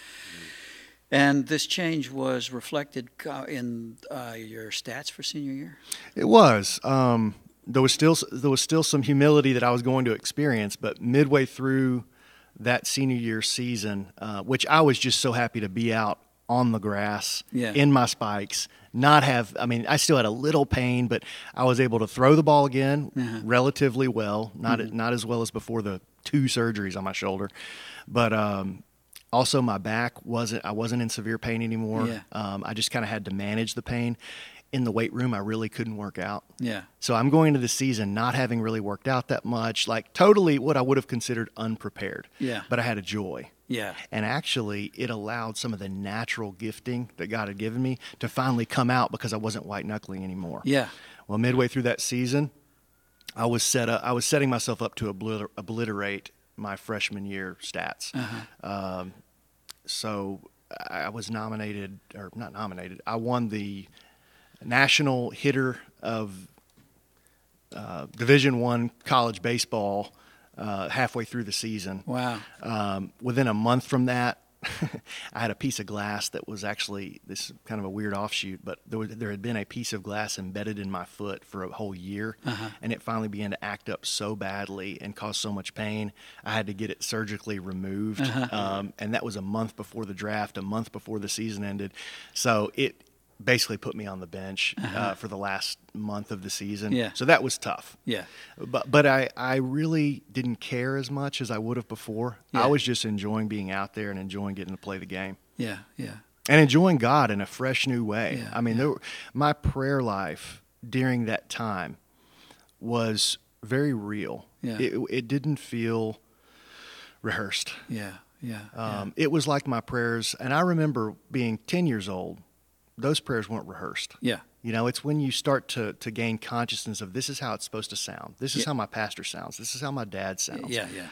Speaker 4: And this change was reflected uh, in uh, your stats for senior year?
Speaker 3: It was. Um, there was still there was still some humility that I was going to experience, but midway through that senior year season, uh, which I was just so happy to be out on the grass
Speaker 4: Yeah.
Speaker 3: in my spikes, not have, I mean, I still had a little pain, but I was able to throw the ball again
Speaker 4: Uh-huh.
Speaker 3: relatively well, not
Speaker 4: Mm-hmm.
Speaker 3: not as well as before the two surgeries on my shoulder, but um, also my back wasn't, I wasn't in severe pain anymore.
Speaker 4: Yeah.
Speaker 3: Um, I just kind of had to manage the pain. In the weight room, I really couldn't work out.
Speaker 4: Yeah.
Speaker 3: So I'm going into the season not having really worked out that much, like totally what I would have considered unprepared.
Speaker 4: Yeah.
Speaker 3: But I had a joy.
Speaker 4: Yeah.
Speaker 3: And actually, it allowed some of the natural gifting that God had given me to finally come out because I wasn't white knuckling anymore.
Speaker 4: Yeah.
Speaker 3: Well, midway through that season, I was set up, I was setting myself up to obliter- obliterate my freshman year stats.
Speaker 4: Uh-huh.
Speaker 3: Um, so I was nominated, or not nominated. I won the national hitter of uh, Division One college baseball uh, halfway through the season.
Speaker 4: Wow.
Speaker 3: Um, within a month from that, I had a piece of glass that was actually this kind of a weird offshoot, but there was, there had been a piece of glass embedded in my foot for a whole year,
Speaker 4: Uh-huh.
Speaker 3: and it finally began to act up so badly and cause so much pain. I had to get it surgically removed,
Speaker 4: Uh-huh.
Speaker 3: um, and that was a month before the draft, a month before the season ended. So it basically put me on the bench
Speaker 4: Uh-huh.
Speaker 3: uh, for the last month of the season.
Speaker 4: Yeah.
Speaker 3: So that was tough.
Speaker 4: Yeah.
Speaker 3: But but I, I really didn't care as much as I would have before.
Speaker 4: Yeah.
Speaker 3: I was just enjoying being out there and enjoying getting to play the game
Speaker 4: Yeah. Yeah.
Speaker 3: and enjoying God in a fresh new way.
Speaker 4: Yeah,
Speaker 3: I mean,
Speaker 4: yeah.
Speaker 3: there, were- my prayer life during that time was very real.
Speaker 4: Yeah.
Speaker 3: It, it didn't feel rehearsed.
Speaker 4: Yeah. Yeah.
Speaker 3: Um, It was like my prayers, and I remember being ten years old. Those prayers weren't rehearsed.
Speaker 4: yeah.
Speaker 3: You know, it's when you start to, to gain consciousness of this is how it's supposed to sound. This is
Speaker 4: Yeah.
Speaker 3: how my pastor sounds. This is how my dad sounds.
Speaker 4: Yeah. Yeah.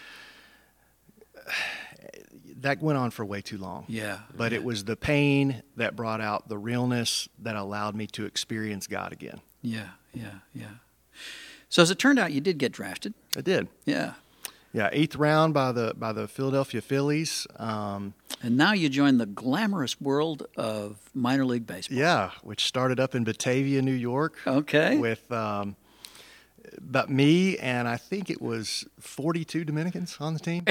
Speaker 3: That went on for way too long.
Speaker 4: Yeah.
Speaker 3: But
Speaker 4: yeah.
Speaker 3: it was the pain that brought out the realness that allowed me to experience God again.
Speaker 4: Yeah. Yeah. Yeah. So as it turned out, you did get drafted.
Speaker 3: I did.
Speaker 4: Yeah.
Speaker 3: Yeah, eighth round by the by the Philadelphia Phillies. Um,
Speaker 4: And now you join the glamorous world of minor league baseball.
Speaker 3: yeah, which started up in Batavia, New York.
Speaker 4: Okay.
Speaker 3: With um, but me and I think it was forty-two Dominicans on the team.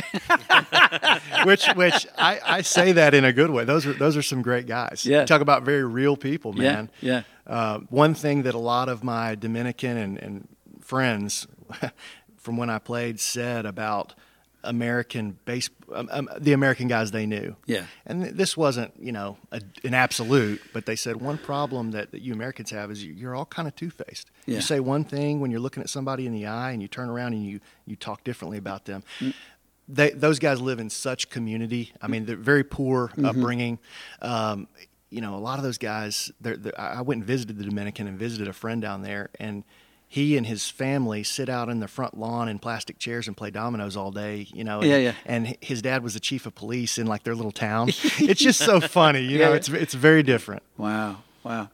Speaker 3: which which I, I say that in a good way. Those are those are some great guys.
Speaker 4: Yeah.
Speaker 3: Talk about very real people, man.
Speaker 4: Yeah.
Speaker 3: Uh, one thing that a lot of my Dominican and, and friends from when I played said about American base, um, um, the American guys they knew.
Speaker 4: Yeah.
Speaker 3: And th- this wasn't, you know, a, an absolute, but they said one problem that, that you Americans have is you, you're all kind of two-faced.
Speaker 4: Yeah.
Speaker 3: You say one thing when you're looking at somebody in the eye, and you turn around and you, you talk differently about them.
Speaker 4: Mm.
Speaker 3: They, those guys live in such community. I mean, they're very poor
Speaker 4: Mm-hmm.
Speaker 3: upbringing. Um, you know, a lot of those guys, they're, they're, I went and visited the Dominican and visited a friend down there, and he and his family sit out in the front lawn in plastic chairs and play dominoes all day, you know. And,
Speaker 4: Yeah, yeah.
Speaker 3: and his dad was the chief of police in like their little town. It's just so funny, you
Speaker 4: Yeah,
Speaker 3: know.
Speaker 4: yeah.
Speaker 3: It's it's very different.
Speaker 4: Wow. Wow.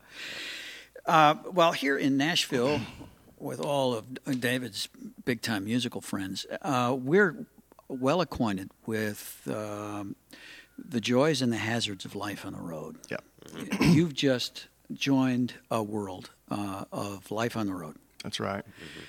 Speaker 4: Uh, well, here in Nashville, with all of David's big time musical friends, uh, we're well acquainted with um, the joys and the hazards of life on the road.
Speaker 3: Yeah.
Speaker 4: You've just joined a world uh, of life on the road.
Speaker 3: That's right.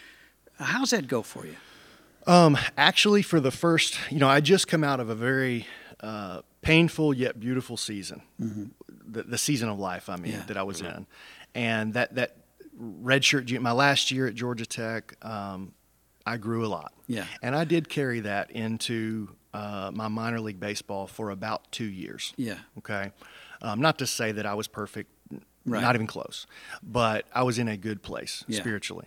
Speaker 4: How's that go for you?
Speaker 3: Um, actually, for the first, you know, I just come out of a very uh, painful yet beautiful season, the, the season of life. I mean,
Speaker 4: Yeah.
Speaker 3: that I was in, and that that redshirt, ju- my last year at Georgia Tech, um, I grew a lot.
Speaker 4: Yeah.
Speaker 3: And I did carry that into uh, my minor league baseball for about two years.
Speaker 4: Yeah.
Speaker 3: Okay. Um, not to say that I was perfect, n-
Speaker 4: Right.
Speaker 3: not even close, but I was in a good place
Speaker 4: Yeah.
Speaker 3: spiritually.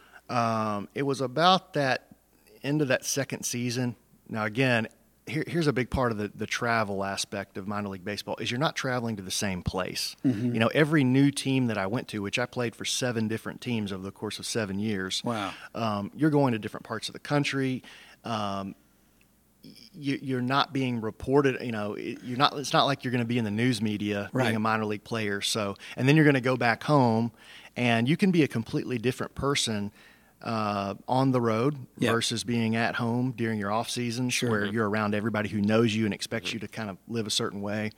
Speaker 3: Um, it was about that end of that second season. Now, again, here, here's a big part of the, the travel aspect of minor league baseball is you're not traveling to the same place.
Speaker 4: Mm-hmm.
Speaker 3: You know, every new team that I went to, which I played for seven different teams over the course of seven years.
Speaker 4: Wow.
Speaker 3: Um, you're going to different parts of the country. Um, you, you're not being reported, you know, it- you're not, it's not like you're going to be in the news media
Speaker 4: Right.
Speaker 3: being a minor league player. So, and then you're going to go back home and you can be a completely different person uh, on the road
Speaker 4: Yeah.
Speaker 3: versus being at home during your off seasons
Speaker 4: Sure.
Speaker 3: where you're around everybody who knows you and expects you to kind of live a certain way.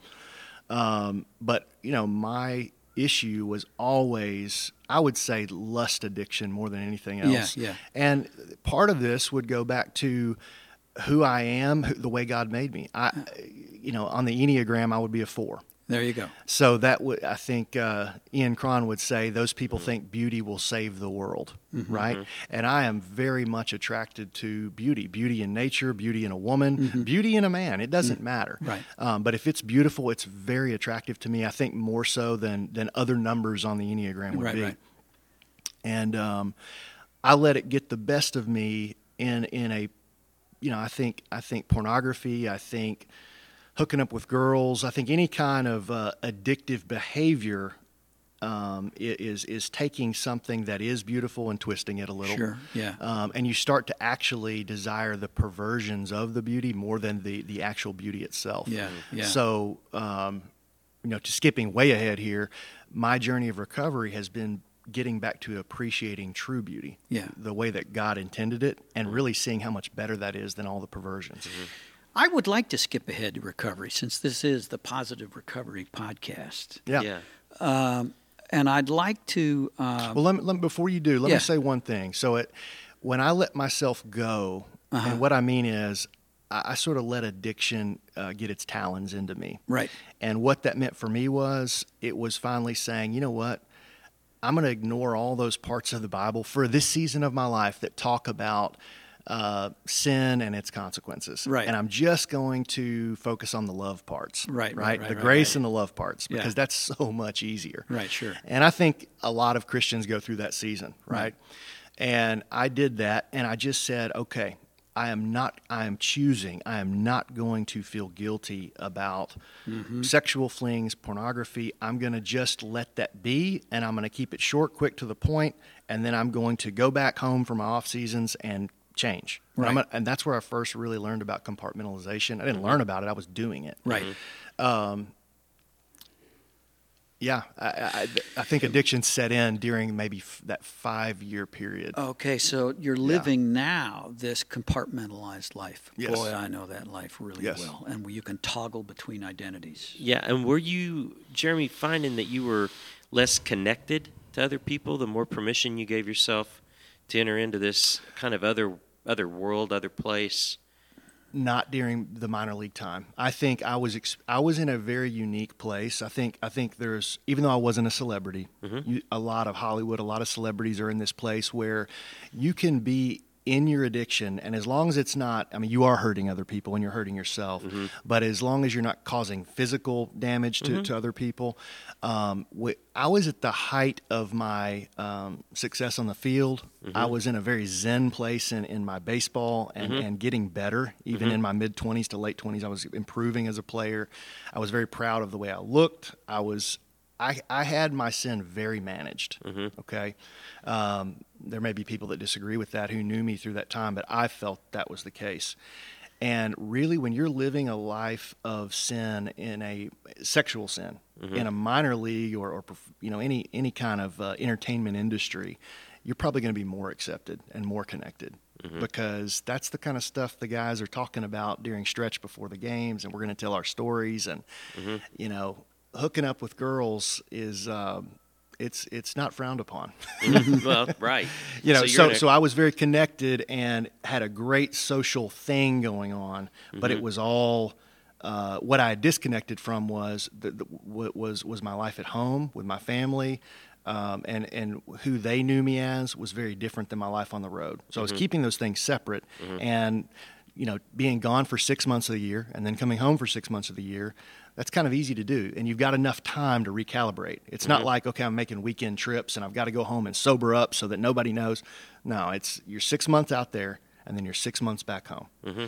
Speaker 3: Um, but, you know, my issue was always, I would say, lust addiction more than anything
Speaker 4: Yeah,
Speaker 3: else.
Speaker 4: yeah.
Speaker 3: And part of this would go back to who I am, who, the way God made me. I, you know, on the Enneagram, I would be a four.
Speaker 4: There you go.
Speaker 3: So that would, I think, uh, Ian Cron would say, those people think beauty will save the world, right? And I am very much attracted to beauty, beauty in nature, beauty in a woman, beauty in a man. It doesn't matter,
Speaker 4: Right.
Speaker 3: Um, but if it's beautiful, it's very attractive to me. I think more so than than other numbers on the Enneagram would
Speaker 4: Right,
Speaker 3: be.
Speaker 4: right.
Speaker 3: And um, I let it get the best of me in in a, you know, I think I think pornography. I think hooking up with girls. I think any kind of uh, addictive behavior um, i- is is taking something that is beautiful and twisting it a little.
Speaker 4: Sure, yeah.
Speaker 3: Um, and you start to actually desire the perversions of the beauty more than the the actual beauty itself.
Speaker 4: Yeah, yeah.
Speaker 3: So, um, you know, to skipping way ahead here, my journey of recovery has been getting back to appreciating true beauty,
Speaker 4: Yeah.
Speaker 3: the way that God intended it, and really seeing how much better that is than all the perversions.
Speaker 4: I would like to skip ahead to recovery since this is the Positive Recovery Podcast.
Speaker 3: Yeah.
Speaker 2: Yeah.
Speaker 4: Um, and I'd like to. Um,
Speaker 3: Well, let me, let me, before you do, let
Speaker 4: Yeah.
Speaker 3: me say one thing. So it, when I let myself go,
Speaker 4: Uh-huh.
Speaker 3: and what I mean is I, I sort of let addiction uh, get its talons into me.
Speaker 4: Right.
Speaker 3: And what that meant for me was it was finally saying, you know what? I'm going to ignore all those parts of the Bible for this season of my life that talk about uh, sin and its consequences.
Speaker 4: Right.
Speaker 3: And I'm just going to focus on the love parts.
Speaker 4: Right, right,
Speaker 3: Right.
Speaker 4: right,
Speaker 3: the
Speaker 4: right,
Speaker 3: grace
Speaker 4: right.
Speaker 3: and the love parts,
Speaker 4: Yeah.
Speaker 3: because that's so much easier.
Speaker 4: Right, sure.
Speaker 3: And I think a lot of Christians go through that season. Right.
Speaker 4: Right.
Speaker 3: And I did that. And I just said, okay, I am not, I am choosing, I am not going to feel guilty about
Speaker 4: Mm-hmm.
Speaker 3: sexual flings, pornography. I'm going to just let that be, and I'm going to keep it short, quick, to the point, and then I'm going to go back home for my off seasons and change. And, I'm
Speaker 4: Right.
Speaker 3: gonna- and that's where I first really learned about compartmentalization. I didn't learn about it, I was doing it.
Speaker 4: Right.
Speaker 3: Yeah, I, I, I think addiction set in during maybe f- that five-year period.
Speaker 4: Okay, so you're living now this compartmentalized life.
Speaker 3: Yes.
Speaker 4: Boy, I know that life really
Speaker 3: Yes.
Speaker 4: well. And where you can toggle between identities.
Speaker 2: Yeah, and were you, Jeremy, finding that you were less connected to other people the more permission you gave yourself to enter into this kind of other other world, other place?
Speaker 3: Not during the minor league time. I think I was ex- I was in a very unique place. I think I think there's, even though I wasn't a celebrity, you, a lot of Hollywood, a lot of celebrities are in this place where you can be in your addiction, and as long as it's not, I mean, you are hurting other people and you're hurting yourself, but as long as you're not causing physical damage to, to other people, um, wh- I was at the height of my um, success on the field. I was in a very zen place in, in my baseball and, and getting better, even in my mid-twenties to late twenties. I was improving as a player. I was very proud of the way I looked. I was I, I had my sin very managed, okay? Um, there may be people that disagree with that who knew me through that time, but I felt that was the case. And really, when you're living a life of sin in a sexual sin, in a minor league or, or you know any any kind of uh, entertainment industry, you're probably going to be more accepted and more connected. Because that's the kind of stuff the guys are talking about during stretch before the games, and we're going to tell our stories. And, you know, hooking up with girls is um, it's it's not frowned upon.
Speaker 2: Well, right.
Speaker 3: You know,
Speaker 2: you're
Speaker 3: so
Speaker 2: in a-
Speaker 3: so I was very connected and had a great social thing going on, but it was all uh, what I had disconnected from was the, the, what was was my life at home with my family. Um, and, and who they knew me as was very different than my life on the road. So I was keeping those things separate, and, you know, being gone for six months of the year and then coming home for six months of the year, that's kind of easy to do. And you've got enough time to recalibrate. It's not like, okay, I'm making weekend trips and I've got to go home and sober up so that nobody knows. No, it's you're six months out there and then you're six months back home.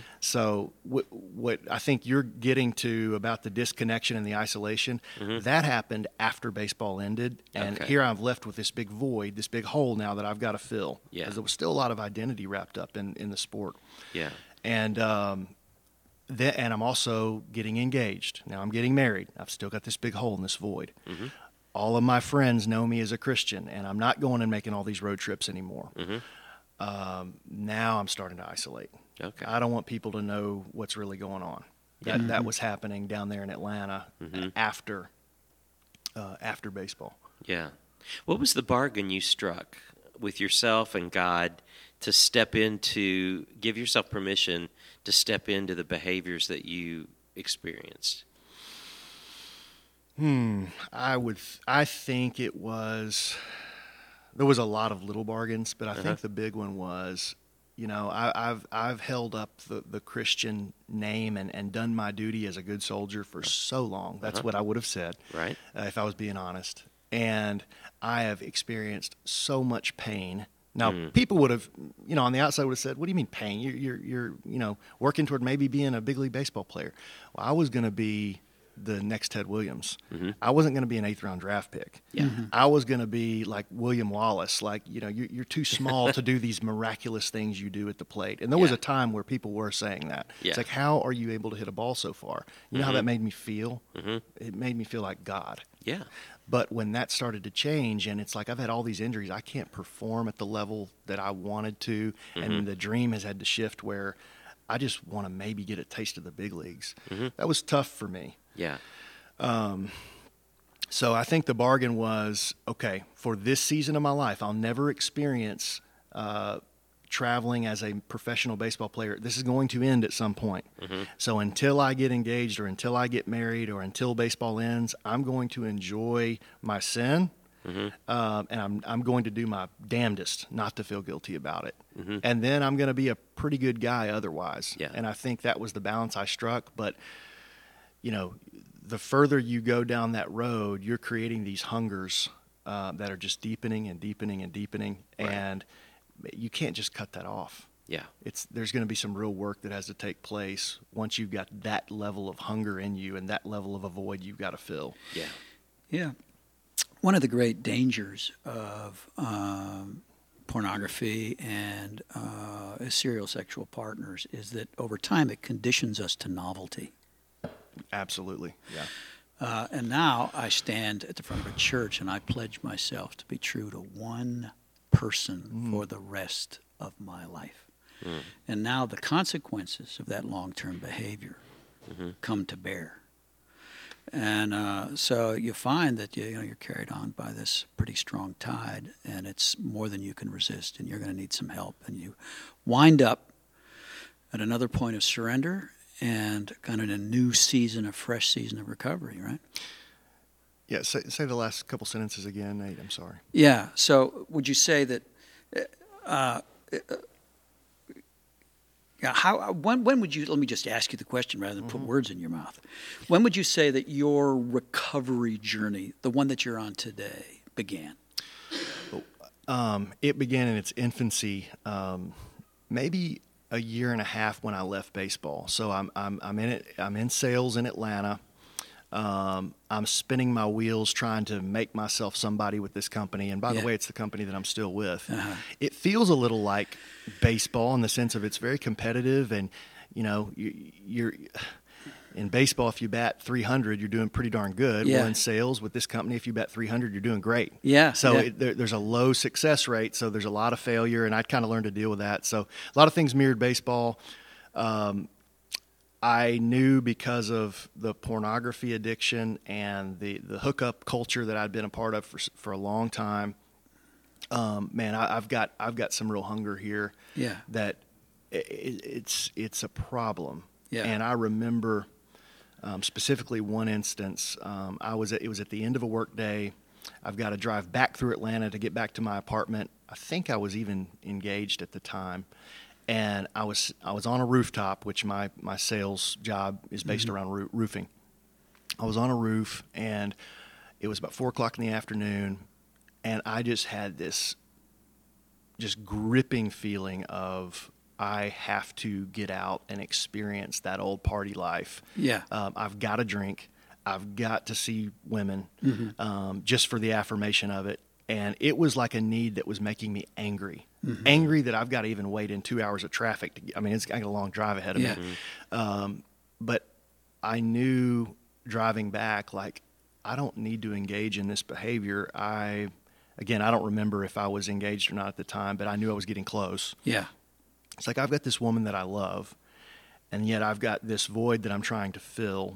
Speaker 3: So what, what I think you're getting to about the disconnection and the isolation, that happened after baseball ended. And
Speaker 2: Okay.
Speaker 3: here I've left with this big void, this big hole now that I've got to fill.
Speaker 2: Yeah.
Speaker 3: Because there was still a lot of identity wrapped up in, in the sport.
Speaker 2: Yeah.
Speaker 3: And um, th- and I'm also getting engaged. Now I'm getting married. I've still got this big hole in this void. All of my friends know me as a Christian, and I'm not going and making all these road trips anymore. Um, now I'm starting to isolate.
Speaker 2: Okay.
Speaker 3: I don't want people to know what's really going on. That that was happening down there in Atlanta after uh, after baseball.
Speaker 2: Yeah. What was the bargain you struck with yourself and God to step into, give yourself permission to step into the behaviors that you experienced?
Speaker 3: Hmm. I would. I think it was. There was a lot of little bargains, but I
Speaker 2: Uh-huh.
Speaker 3: think the big one was, you know, I, I've I've held up the, the Christian name and, and done my duty as a good soldier for so long. That's
Speaker 2: Uh-huh.
Speaker 3: what I would have said,
Speaker 2: Right.
Speaker 3: uh, if I was being honest. And I have experienced so much pain. Now,
Speaker 2: Mm.
Speaker 3: people would have, you know, on the outside would have said, "What do you mean pain? You're you're, you're you know working toward maybe being a big league baseball player." Well, I was going to be the next Ted Williams. I wasn't going to be an eighth round draft pick.
Speaker 2: Yeah.
Speaker 3: I was going to be like William Wallace, like, you know, you're, you're too small to do these miraculous things you do at the plate. And there was
Speaker 2: Yeah.
Speaker 3: a time where people were saying that.
Speaker 2: Yeah.
Speaker 3: It's like, how are you able to hit a ball so far? You know how that made me feel? It made me feel like God.
Speaker 2: Yeah.
Speaker 3: But when that started to change, and it's like I've had all these injuries, I can't perform at the level that I wanted to, and the dream has had to shift where I just want to maybe get a taste of the big leagues.
Speaker 2: Mm-hmm.
Speaker 3: That was tough for me.
Speaker 2: Yeah.
Speaker 3: Um, so I think the bargain was, okay, for this season of my life, I'll never experience uh, traveling as a professional baseball player. This is going to end at some point.
Speaker 2: Mm-hmm.
Speaker 3: So until I get engaged or until I get married or until baseball ends, I'm going to enjoy my sin. Mm-hmm. Um, and I'm I'm going to do my damnedest not to feel guilty about it. Mm-hmm. And then I'm going to be a pretty good guy otherwise.
Speaker 2: Yeah.
Speaker 3: And I think that was the balance I struck. But, you know, the further you go down that road, you're creating these hungers uh, that are just deepening and deepening and deepening.
Speaker 2: Right.
Speaker 3: And you can't just cut that off.
Speaker 2: Yeah.
Speaker 3: It's there's going to be some real work that has to take place once you've got that level of hunger in you and that level of a void you've got to fill.
Speaker 2: Yeah.
Speaker 4: Yeah. One of the great dangers of um, pornography and uh, serial sexual partners is that over time it conditions us to novelty.
Speaker 3: Absolutely, yeah.
Speaker 4: Uh, and now I stand at the front of a church and I pledge myself to be true to one person mm. for the rest of my life. Mm. And now the consequences of that long-term behavior mm-hmm. come to bear. And uh, so you find that you, you know, you're carried on by this pretty strong tide, and it's more than you can resist, and you're going to need some help. And you wind up at another point of surrender and kind of in a new season, a fresh season of recovery, right?
Speaker 3: Yeah, say, say the last couple sentences again, Nate. I'm sorry.
Speaker 4: Yeah, so would you say that uh, uh, Yeah, how when when would you? Let me just ask you the question rather than put mm-hmm. words in your mouth. When would you say that your recovery journey, the one that you're on today, began?
Speaker 3: Um, it began in its infancy, um, maybe a year and a half when I left baseball. So I'm I'm I'm in it. I'm in sales in Atlanta. Um, I'm spinning my wheels trying to make myself somebody with this company. And by yeah. the way, it's the company that I'm still with. Uh-huh. It feels a little like baseball in the sense of it's very competitive. And, you know, you, you're in baseball, if you bat three hundred, you're doing pretty darn good.
Speaker 4: Yeah.
Speaker 3: Well, in sales with this company, if you bat three hundred, you're doing great.
Speaker 4: Yeah.
Speaker 3: So
Speaker 4: yeah.
Speaker 3: It, there, there's a low success rate. So there's a lot of failure. And I kind of learned to deal with that. So a lot of things mirrored baseball. Um, I knew because of the pornography addiction and the, the hookup culture that I'd been a part of for for a long time. Um, man, I, I've got I've got some real hunger here.
Speaker 4: Yeah.
Speaker 3: That it, it's it's a problem.
Speaker 4: Yeah.
Speaker 3: And I remember um, specifically one instance. Um, I was at, it was at the end of a work day. I've got to drive back through Atlanta to get back to my apartment. I think I was even engaged at the time. And I was I was on a rooftop, which my, my sales job is based mm-hmm. around roo- roofing. I was on a roof, and it was about four o'clock in the afternoon, and I just had this just gripping feeling of I have to get out and experience that old party life.
Speaker 4: Yeah,
Speaker 3: um, I've got to drink. I've got to see women
Speaker 4: mm-hmm.
Speaker 3: um, just for the affirmation of it. And it was like a need that was making me angry.
Speaker 4: Mm-hmm.
Speaker 3: Angry that I've got to even wait in two hours of traffic. To get, I mean, it's I got a long drive ahead of
Speaker 4: yeah.
Speaker 3: me. Um, but I knew driving back, like, I don't need to engage in this behavior. I, again, I don't remember if I was engaged or not at the time, but I knew I was getting close.
Speaker 4: Yeah.
Speaker 3: It's like I've got this woman that I love, and yet I've got this void that I'm trying to fill,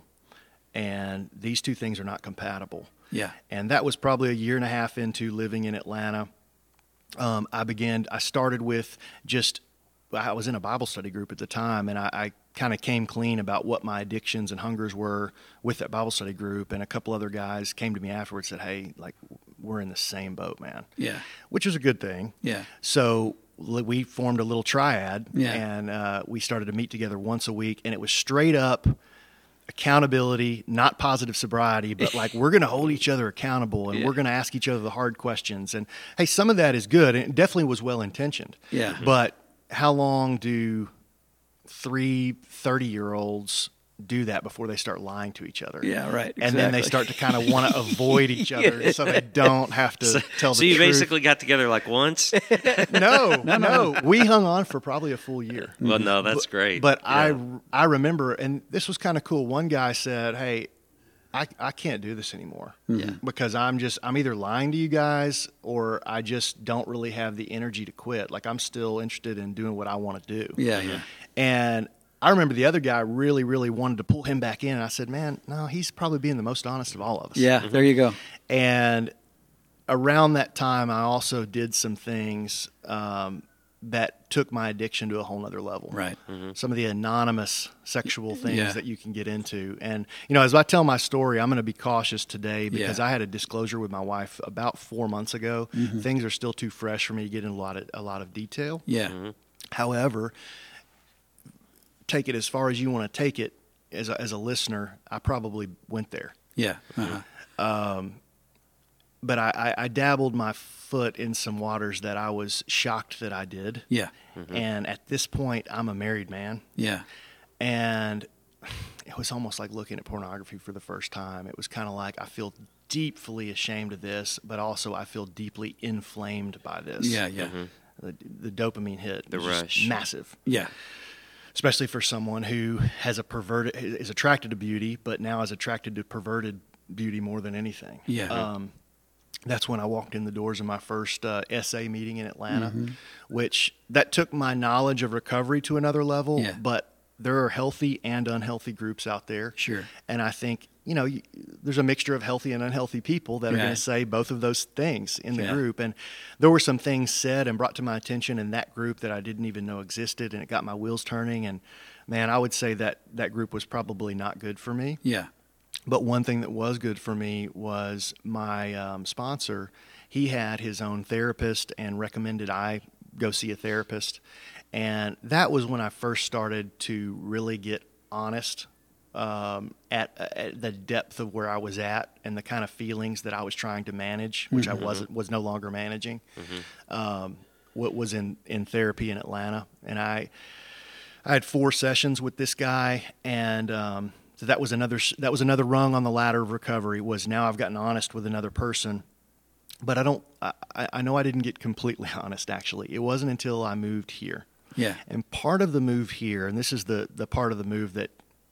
Speaker 3: and these two things are not compatible.
Speaker 4: Yeah.
Speaker 3: And that was probably a year and a half into living in Atlanta. Um, I began, I started with just, I was in a Bible study group at the time, and I, I kind of came clean about what my addictions and hungers were with that Bible study group. And a couple other guys came to me afterwards and said, hey, like, we're in the same boat, man.
Speaker 4: Yeah.
Speaker 3: Which was a good thing.
Speaker 4: Yeah.
Speaker 3: So we formed a little triad,
Speaker 4: yeah.
Speaker 3: and uh, we started to meet together once a week, and it was straight up accountability, not positive sobriety, but like we're going to hold each other accountable, and
Speaker 4: yeah.
Speaker 3: we're going to ask each other the hard questions. And hey, some of that is good, and it definitely was well intentioned.
Speaker 4: Yeah.
Speaker 3: But how long do three thirty-year-olds do that before they start lying to each other?
Speaker 4: Yeah, right.
Speaker 3: And
Speaker 4: exactly.
Speaker 3: then they start to kind of want to avoid each other yeah. so they don't have to
Speaker 2: so,
Speaker 3: tell the
Speaker 2: so you
Speaker 3: truth.
Speaker 2: basically got together like once?
Speaker 3: no, no, no. We hung on for probably a full year.
Speaker 2: Well, no, that's
Speaker 3: but,
Speaker 2: great.
Speaker 3: But
Speaker 2: yeah.
Speaker 3: I I remember, and this was kind of cool. One guy said, hey, I, I can't do this anymore
Speaker 2: yeah.
Speaker 3: because I'm just, I'm either lying to you guys or I just don't really have the energy to quit. Like I'm still interested in doing what I want to do.
Speaker 4: Yeah, yeah.
Speaker 3: And I remember the other guy really, really wanted to pull him back in. And I said, man, no, he's probably being the most honest of all of us.
Speaker 4: Yeah, there you go.
Speaker 3: And around that time, I also did some things um, that took my addiction to a whole nother level.
Speaker 4: Right.
Speaker 2: Mm-hmm.
Speaker 3: Some of the anonymous sexual things
Speaker 4: Yeah.
Speaker 3: that you can get into. And, you know, as I tell my story, I'm going to be cautious today because
Speaker 4: Yeah.
Speaker 3: I had a disclosure with my wife about four months ago.
Speaker 4: Mm-hmm.
Speaker 3: Things are still too fresh for me to get into a lot of, a lot of detail.
Speaker 4: Yeah.
Speaker 2: Mm-hmm.
Speaker 3: However, take it as far as you want to take it. As a, as a listener, I probably went there.
Speaker 4: Yeah. Uh-huh.
Speaker 3: But I, I, I dabbled my foot in some waters that I was shocked that I did.
Speaker 4: Yeah.
Speaker 3: And at this point, I'm a married man.
Speaker 4: Yeah.
Speaker 3: And it was almost like looking at pornography for the first time. It was kind of like I feel deeply ashamed of this, but also I feel deeply inflamed by this.
Speaker 4: Yeah. Yeah.
Speaker 3: The, the dopamine hit.
Speaker 2: The
Speaker 3: was just
Speaker 2: rush.
Speaker 3: massive.
Speaker 4: Yeah.
Speaker 3: Especially for someone who has a perverted, is attracted to beauty, but now is attracted to perverted beauty more than anything.
Speaker 4: Yeah.
Speaker 3: Um, that's when I walked in the doors of my first uh, S A meeting in Atlanta, which that took my knowledge of recovery to another level.
Speaker 4: Yeah.
Speaker 3: But there are healthy and unhealthy groups out there.
Speaker 4: Sure.
Speaker 3: And I think, you know, you, there's a mixture of healthy and unhealthy people that are going
Speaker 4: Right.
Speaker 3: to say both of those things in the
Speaker 4: Yeah.
Speaker 3: group. And there were some things said and brought to my attention in that group that I didn't even know existed, and it got my wheels turning. And man, I would say that that group was probably not good for me.
Speaker 4: Yeah.
Speaker 3: But one thing that was good for me was my um, sponsor. He had his own therapist and recommended I go see a therapist. And that was when I first started to really get honest um, at, at the depth of where I was at and the kind of feelings that I was trying to manage, which I wasn't, was no longer managing. Um, what was in, in therapy in Atlanta. And I, I had four sessions with this guy, and um, so that was another that was another rung on the ladder of recovery. Was now I've gotten honest with another person, but I don't. I, I know I didn't get completely honest. Actually, it wasn't until I moved here.
Speaker 4: Yeah.
Speaker 3: And part of the move here, and this is the the part of the move that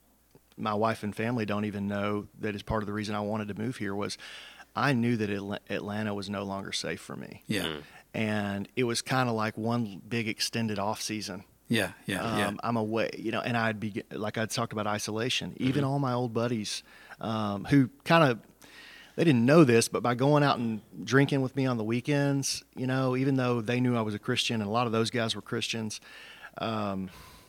Speaker 3: my wife and family don't even know that is part of the reason I wanted to move here, was I knew that Atla- Atlanta was no longer safe for me.
Speaker 4: Yeah.
Speaker 3: And it was kind of like one big extended off season.
Speaker 4: Yeah. Yeah. Yeah.
Speaker 3: Um, I'm away, you know, and I'd be like I'd talked about isolation. Even all my old buddies, um, who kind of they didn't know this, but by going out and drinking with me on the weekends, you know, even though they knew I was a Christian, and a lot of those guys were Christians, um,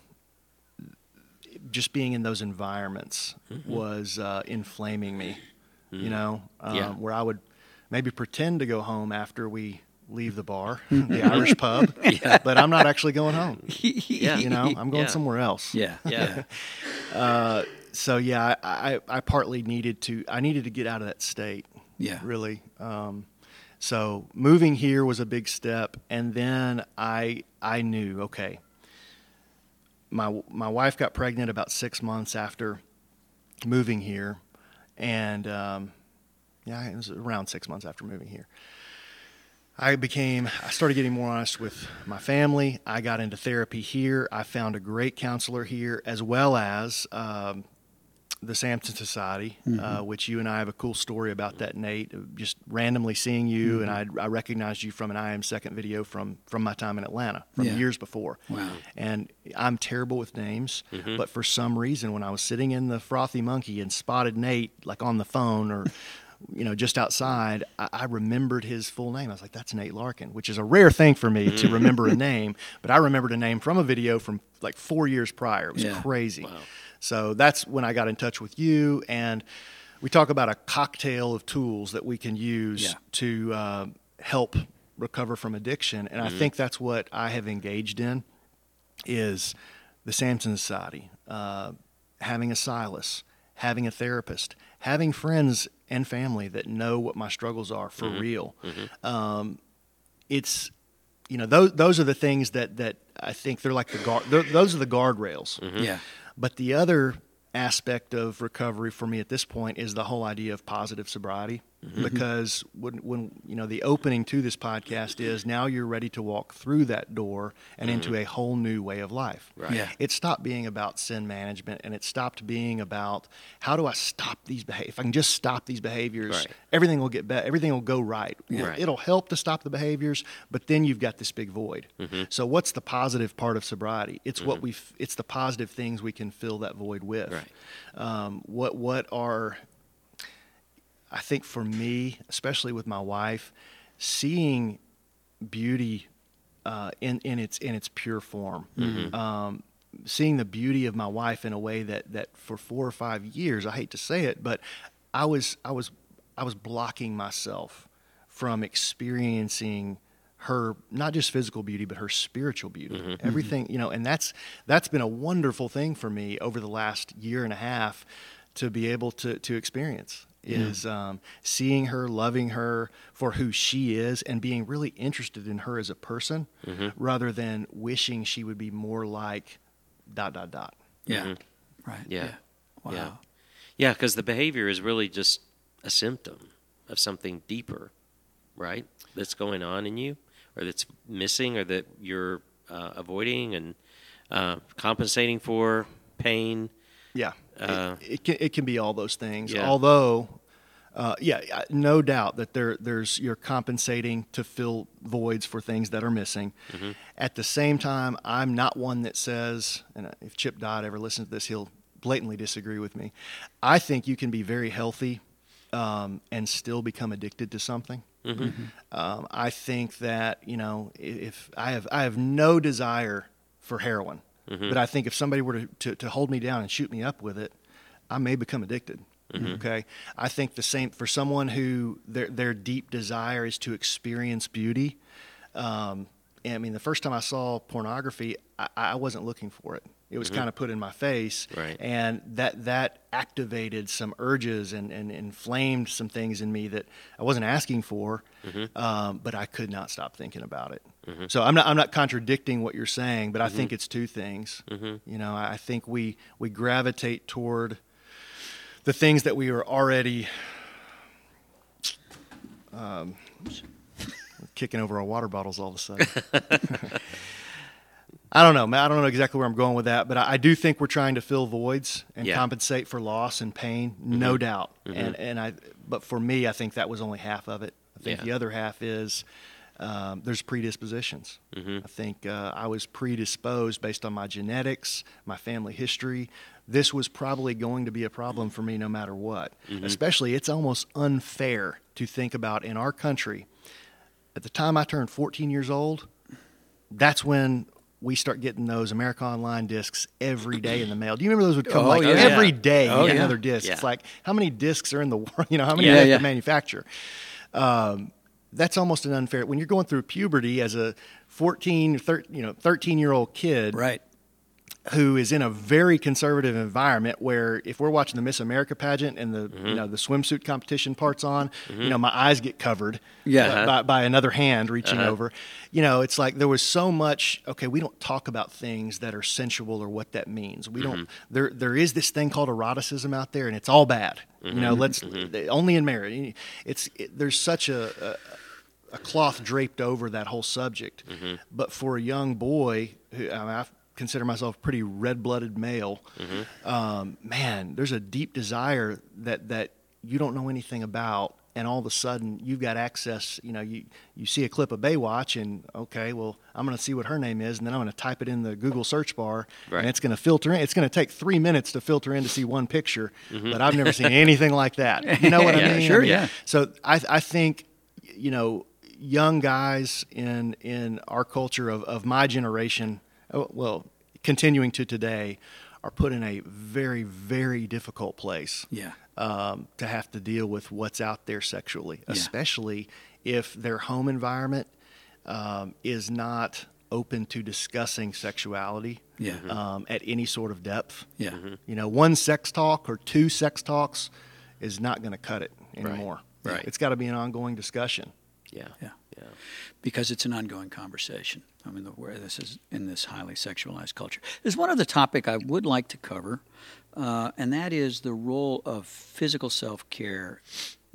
Speaker 3: just being in those environments was uh, inflaming me. You know, um,
Speaker 2: Yeah.
Speaker 3: where I would maybe pretend to go home after we leave the bar, the Irish pub, but I'm not actually going home.
Speaker 2: Yeah.
Speaker 3: You know, I'm going
Speaker 2: Yeah.
Speaker 3: somewhere else.
Speaker 4: Yeah.
Speaker 2: Yeah.
Speaker 3: So yeah, I, I, I partly needed to, I needed to get out of that state.
Speaker 4: Yeah.
Speaker 3: Really. Um, so moving here was a big step. And then I, I knew, okay, my, my wife got pregnant about six months after moving here. And, um, yeah, it was around six months after moving here. I became, I started getting more honest with my family. I got into therapy here. I found a great counselor here, as well as um, the Samson Society,
Speaker 4: Mm-hmm.
Speaker 3: uh, which you and I have a cool story about that, Nate. Just randomly seeing you,
Speaker 4: Mm-hmm.
Speaker 3: and I, I recognized you from an I Am Second video from, from my time in Atlanta, from
Speaker 4: Yeah.
Speaker 3: years before.
Speaker 4: Wow.
Speaker 3: And I'm terrible with names, but for some reason, when I was sitting in the Frothy Monkey and spotted Nate, like on the phone or you know, just outside, I, I remembered his full name. I was like, that's Nate Larkin, which is a rare thing for me to remember a name. But I remembered a name from a video from like four years prior. It was
Speaker 4: Yeah.
Speaker 3: crazy.
Speaker 2: Wow.
Speaker 3: So that's when I got in touch with you. And we talk about a cocktail of tools that we can use
Speaker 4: Yeah.
Speaker 3: to uh, help recover from addiction. And I think that's what I have engaged in is the Samson Society, uh, having a Silas, having a therapist, having friends and family that know what my struggles are for real. Um, it's, you know, those those are the things that, that I think they're like the guard. Those are the guardrails.
Speaker 4: Yeah.
Speaker 3: But the other aspect of recovery for me at this point is the whole idea of positive sobriety. Mm-hmm. Because when, when, you know, the opening to this podcast is now you're ready to walk through that door and mm-hmm. into a whole new way of life.
Speaker 2: Right.
Speaker 4: Yeah.
Speaker 3: It stopped being about sin management, and it stopped being about how do I stop these behaviors. If I can just stop these behaviors,
Speaker 2: Right.
Speaker 3: everything will get better. Everything will go right.
Speaker 4: Yeah.
Speaker 3: It'll help to stop the behaviors, but then you've got this big void.
Speaker 2: Mm-hmm.
Speaker 3: So what's the positive part of sobriety? It's
Speaker 2: Mm-hmm.
Speaker 3: what we. It's the positive things we can fill that void with.
Speaker 2: Right.
Speaker 3: Um, what what are I think for me, especially with my wife, seeing beauty uh, in in its in its pure form,
Speaker 2: Mm-hmm.
Speaker 3: um, seeing the beauty of my wife in a way that, that for four or five years, I hate to say it, but I was I was I was blocking myself from experiencing her not just physical beauty but her spiritual beauty.
Speaker 2: Mm-hmm.
Speaker 3: Everything, you know, and that's that's been a wonderful thing for me over the last year and a half to be able to to experience. Is um, seeing her, loving her for who she is, and being really interested in her as a person,
Speaker 2: Mm-hmm.
Speaker 3: rather than wishing she would be more like dot dot dot.
Speaker 4: Yeah.
Speaker 2: Mm-hmm.
Speaker 4: Right.
Speaker 2: Yeah.
Speaker 4: Wow.
Speaker 2: Yeah. Yeah, because the behavior is really just a symptom of something deeper, right? That's going on in you, or that's missing, or that you're uh, avoiding and uh, compensating for pain.
Speaker 3: Yeah,
Speaker 2: Uh,
Speaker 3: it, it can it can be all those things.
Speaker 2: Yeah.
Speaker 3: Although, uh, yeah, I- no doubt that there there's you're compensating to fill voids for things that are missing.
Speaker 2: Mm-hmm.
Speaker 3: At the same time, I'm not one that says, and if Chip Dodd ever listens to this, he'll blatantly disagree with me. I think you can be very healthy um, and still become addicted to something.
Speaker 2: Mm-hmm.
Speaker 3: Um, I think that, you know, if I have I have no desire for heroin.
Speaker 2: Mm-hmm.
Speaker 3: But I think if somebody were to, to, to hold me down and shoot me up with it, I may become addicted.
Speaker 2: Mm-hmm.
Speaker 3: Okay. I think the same for someone who their their deep desire is to experience beauty. Um, and I mean, the first time I saw pornography, I, I wasn't looking for it. It was
Speaker 2: Mm-hmm.
Speaker 3: kind of put in my face,
Speaker 2: Right.
Speaker 3: and that that activated some urges and, and inflamed some things in me that I wasn't asking for,
Speaker 2: Mm-hmm.
Speaker 3: um, but I could not stop thinking about it.
Speaker 2: Mm-hmm.
Speaker 3: So I'm not I'm not contradicting what you're saying, but I think it's two things.
Speaker 2: Mm-hmm.
Speaker 3: You know, I think we we gravitate toward the things that we are already um, kicking over our water bottles all of a sudden. I don't know, man. I don't know exactly where I'm going with that, but I, I do think we're trying to fill voids and
Speaker 2: Yeah.
Speaker 3: compensate for loss and pain, no doubt.
Speaker 2: Mm-hmm.
Speaker 3: And and I, but for me, I think that was only half of it. I think
Speaker 2: Yeah.
Speaker 3: the other half is um, there's predispositions.
Speaker 2: Mm-hmm.
Speaker 3: I think uh, I was predisposed based on my genetics, my family history. This was probably going to be a problem for me no matter what.
Speaker 2: Mm-hmm.
Speaker 3: Especially, it's almost unfair to think about in our country. At the time I turned fourteen years old, that's when we start getting those America Online discs every day in the mail. Do you remember those would come
Speaker 4: Oh,
Speaker 3: like
Speaker 4: yeah.
Speaker 3: every day?
Speaker 4: Oh,
Speaker 3: you get
Speaker 4: yeah.
Speaker 3: another disc.
Speaker 2: Yeah.
Speaker 3: It's like, how many discs are in the world? You know, how many
Speaker 4: Yeah,
Speaker 3: do they
Speaker 4: yeah.
Speaker 3: have to manufacture? Um, that's almost an unfair. When you're going through puberty as a fourteen, thirteen, you know, thirteen year old kid,
Speaker 4: Right.
Speaker 3: who is in a very conservative environment where if we're watching the Miss America pageant and the
Speaker 2: Mm-hmm.
Speaker 3: you know the swimsuit competition part's on, you know, my eyes get covered
Speaker 4: Yeah.
Speaker 3: by, by, by another hand reaching
Speaker 2: Uh-huh.
Speaker 3: over. You know, it's like there was so much, okay, we don't talk about things that are sensual or what that means. We don't there there is this thing called eroticism out there and it's all bad. You know, let's only in marriage. It's it, there's such a, a a cloth draped over that whole subject. But for a young boy who I mean, I consider myself a pretty red-blooded male, um, man, there's a deep desire that, that you don't know anything about, and all of a sudden you've got access. You know, you, you see a clip of Baywatch, and okay, well, I'm going to see what her name is, and then I'm going to type it in the Google search bar,
Speaker 2: Right.
Speaker 3: and it's going to filter in. It's going to take three minutes to filter in to see one picture, but I've never seen anything like that. You know what
Speaker 2: Yeah,
Speaker 3: I mean?
Speaker 4: sure,
Speaker 3: I mean,
Speaker 4: yeah.
Speaker 3: So I, I think, you know, young guys in in our culture of, of my generation, oh, well, continuing to today, are put in a very, very difficult place
Speaker 4: Yeah.
Speaker 3: um, to have to deal with what's out there sexually,
Speaker 4: Yeah.
Speaker 3: especially if their home environment um, is not open to discussing sexuality
Speaker 4: Yeah.
Speaker 3: um, at any sort of depth.
Speaker 4: Yeah.
Speaker 3: You know, one sex talk or two sex talks is not going to cut it anymore.
Speaker 2: Right.
Speaker 3: It's got to be an ongoing discussion.
Speaker 2: Yeah.
Speaker 4: Yeah.
Speaker 2: Yeah.
Speaker 4: Because it's an ongoing conversation. I mean, the, where this is in this highly sexualized culture. There's one other topic I would like to cover, uh, and that is the role of physical self-care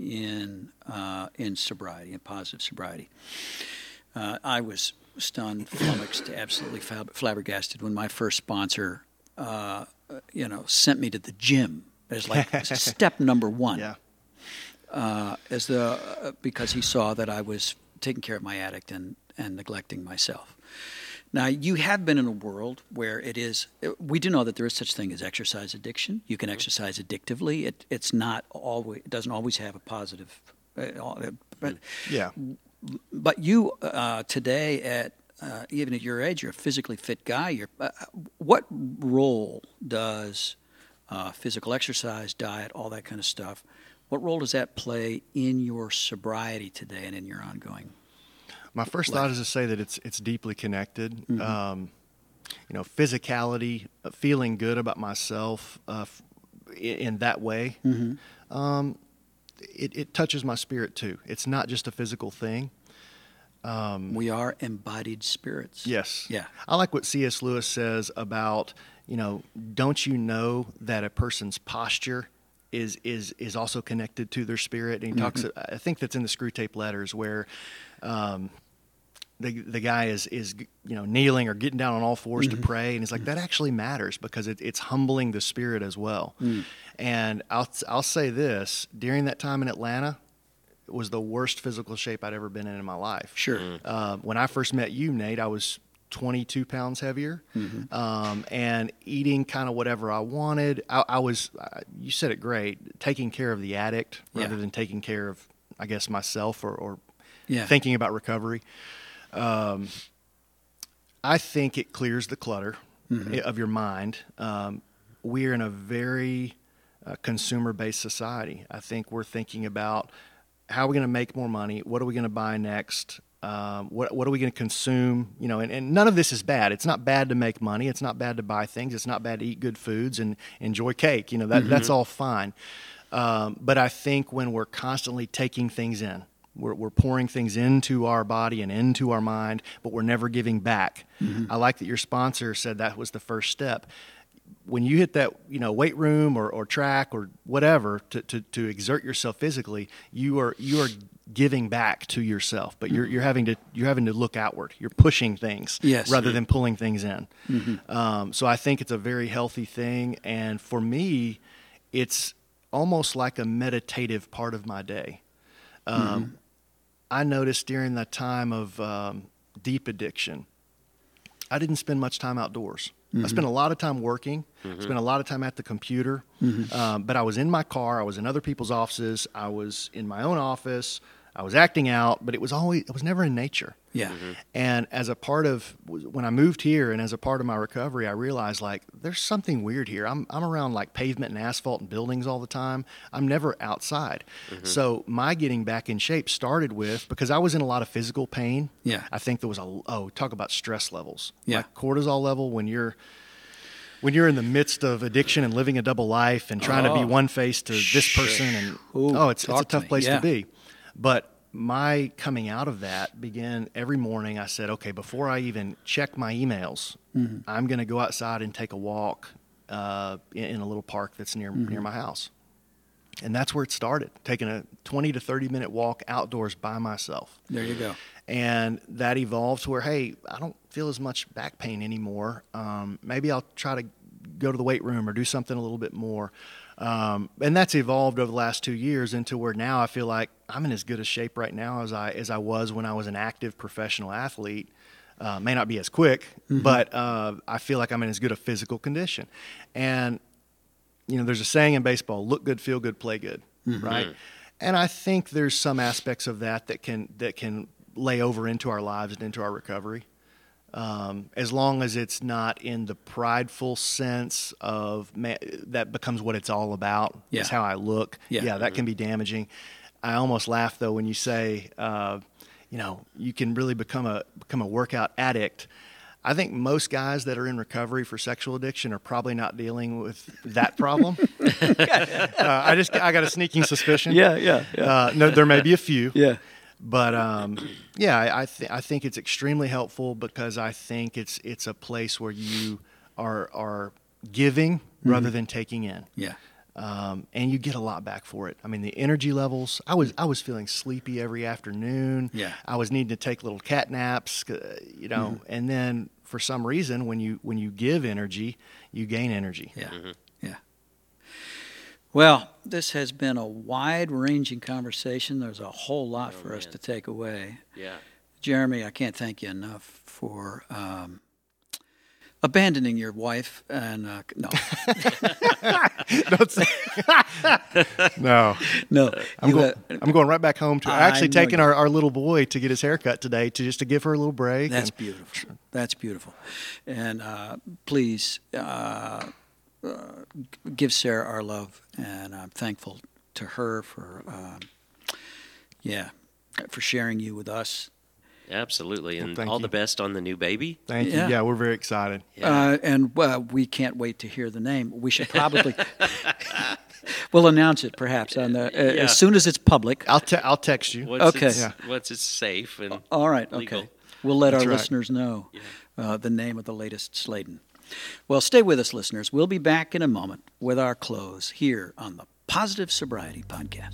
Speaker 4: in uh, in sobriety, in positive sobriety. Uh, I was stunned, flummoxed, absolutely fab- flabbergasted when my first sponsor, uh, you know, sent me to the gym as like step number one.
Speaker 3: Yeah.
Speaker 4: Uh, as the uh, because he saw that I was taking care of my addict and, and neglecting myself. Now, you have been in a world where it is, we do know that there is such thing as exercise addiction. You can exercise addictively. It, it's not always, it doesn't always have a positive, uh, but,
Speaker 3: Yeah.
Speaker 4: but you uh, today at, uh, even at your age, you're a physically fit guy. You're, uh, what role does uh, physical exercise, diet, all that kind of stuff, what role does that play in your sobriety today and in your ongoing?
Speaker 3: My first thought is to say that it's it's deeply connected.
Speaker 4: Mm-hmm.
Speaker 3: Um, you know, physicality, uh, feeling good about myself uh, f- in, in that way,
Speaker 4: Mm-hmm.
Speaker 3: um, it, it touches my spirit too. It's not just a physical thing. Um,
Speaker 4: We are embodied spirits.
Speaker 3: yes.
Speaker 4: Yeah.
Speaker 3: I like what C S Lewis says about, you know, don't you know that a person's posture is is is also connected to their spirit? And he talks, I think that's in the Screw Tape Letters, where um, the the guy is is you know kneeling or getting down on all fours to pray, and he's like, that actually matters because it, it's humbling the spirit as well.
Speaker 4: Mm.
Speaker 3: And I'll I'll say this: during that time in Atlanta, it was the worst physical shape I'd ever been in in my life.
Speaker 4: Sure.
Speaker 3: Uh, when I first met you, Nate, I was twenty-two pounds heavier,
Speaker 4: Mm-hmm.
Speaker 3: um, and eating kind of whatever I wanted. I, I was, uh, you said it great, taking care of the addict rather
Speaker 4: Yeah.
Speaker 3: than taking care of, I guess, myself or, or
Speaker 4: Yeah.
Speaker 3: thinking about recovery. Um, I think it clears the clutter
Speaker 4: Mm-hmm.
Speaker 3: of your mind. Um, we're in a very uh, consumer-based society. I think we're thinking about how are we going to make more money? What are we going to buy next? Um, what what are we going to consume? You know, and, and none of this is bad. It's not bad to make money. It's not bad to buy things. It's not bad to eat good foods and enjoy cake. You know, that that's all fine. Um, but I think when we're constantly taking things in, we're, we're pouring things into our body and into our mind, but we're never giving back. I like that your sponsor said that was the first step. When you hit that, you know, weight room or, or track or whatever to, to, to exert yourself physically, you are you are giving back to yourself, but you're you're having to you're having to look outward. You're pushing things
Speaker 4: Yes.
Speaker 3: rather than pulling things in. Um, so I think it's a very healthy thing, and for me, it's almost like a meditative part of my day. Um, I noticed during the time of um, deep addiction, I didn't spend much time outdoors. I spent a lot of time working, spent a lot of time at the computer, um, but I was in my car, I was in other people's offices, I was in my own office, I was acting out, but it was always, it was never in nature.
Speaker 4: Yeah.
Speaker 3: And as a part of, when I moved here and as a part of my recovery, I realized like, there's something weird here. I'm, I'm around like pavement and asphalt and buildings all the time. I'm never outside. So my getting back in shape started with, because I was in a lot of physical pain.
Speaker 4: Yeah.
Speaker 3: I think there was a, oh, talk about stress levels.
Speaker 4: Yeah.
Speaker 3: Like cortisol level when you're, when you're in the midst of addiction and living a double life and trying to be
Speaker 4: Oh.
Speaker 3: one face to this person and,
Speaker 4: Ooh,
Speaker 3: oh, it's, it's a
Speaker 4: talk to
Speaker 3: tough
Speaker 4: me.
Speaker 3: place
Speaker 4: Yeah.
Speaker 3: to be. But my coming out of that began every morning. I said, okay, before I even check my emails, I'm going to go outside and take a walk uh, in, in a little park that's near near my house. And that's where it started, taking a twenty to thirty minute walk outdoors by myself.
Speaker 4: There you go.
Speaker 3: And that evolved to where, hey, I don't feel as much back pain anymore. Um, maybe I'll try to go to the weight room or do something a little bit more. Um, and that's evolved over the last two years into where now I feel like I'm in as good a shape right now as I as I was when I was an active professional athlete. Uh, may not be as quick, but uh, I feel like I'm in as good a physical condition. And you know, there's a saying in baseball: "Look good, feel good, play good." Right? And I think there's some aspects of that that can that can lay over into our lives and into our recovery. Um, as long as it's not in the prideful sense of man, that becomes what it's all about.
Speaker 4: Yeah.
Speaker 3: Is how I look.
Speaker 4: Yeah.
Speaker 3: that can be damaging. I almost laugh though when you say, uh, you know, you can really become a become a workout addict. I think most guys that are in recovery for sexual addiction are probably not dealing with that problem. uh, I just I got a sneaking suspicion.
Speaker 4: Yeah, yeah, yeah.
Speaker 3: Uh, no, there may be a few.
Speaker 4: Yeah.
Speaker 3: But um, yeah, I I, th- I think it's extremely helpful because I think it's it's a place where you are are giving rather than taking in.
Speaker 4: Yeah.
Speaker 3: Um, and you get a lot back for it. I mean, the energy levels. I was I was feeling sleepy every afternoon.
Speaker 4: Yeah.
Speaker 3: I was needing to take little cat naps, uh, you know. Mm-hmm. And then for some reason, when you when you give energy, you gain energy.
Speaker 4: Yeah,
Speaker 2: Mm-hmm.
Speaker 4: yeah. Well, this has been a wide-ranging conversation. There's a whole lot
Speaker 2: Oh,
Speaker 4: for us
Speaker 2: man.
Speaker 4: to take away.
Speaker 2: Yeah.
Speaker 4: Jeremy, I can't thank you enough for um, abandoning your wife and uh, no,
Speaker 3: Don't say- no,
Speaker 4: no.
Speaker 3: I'm,
Speaker 4: you,
Speaker 3: go-
Speaker 4: uh,
Speaker 3: I'm going right back home to
Speaker 4: I
Speaker 3: actually
Speaker 4: know
Speaker 3: taking
Speaker 4: you-
Speaker 3: our, our little boy to get his haircut today to just to give her a little break.
Speaker 4: That's
Speaker 3: and-
Speaker 4: beautiful. That's beautiful. And uh, please uh, uh, give Sarah our love, and I'm thankful to her for, um, yeah, for sharing you with us.
Speaker 2: Absolutely. And
Speaker 3: thank
Speaker 2: all
Speaker 3: you.
Speaker 2: the best on the new baby.
Speaker 3: Thank
Speaker 4: Yeah.
Speaker 3: you. Yeah, we're very excited.
Speaker 2: Yeah.
Speaker 4: Uh, and uh, we can't wait to hear the name. We should probably we'll announce it perhaps on the uh,
Speaker 2: Yeah.
Speaker 4: as soon as it's public.
Speaker 3: I'll te- I'll text you.
Speaker 2: Once
Speaker 4: Okay.
Speaker 2: It's,
Speaker 3: Yeah.
Speaker 2: Once it's safe and
Speaker 4: All right.
Speaker 2: legal.
Speaker 4: Okay. We'll let
Speaker 3: That's
Speaker 4: our
Speaker 3: right.
Speaker 4: listeners know uh, the name of the latest Sladen. Well, stay with us, listeners. We'll be back in a moment with our close here on the Positive Sobriety Podcast.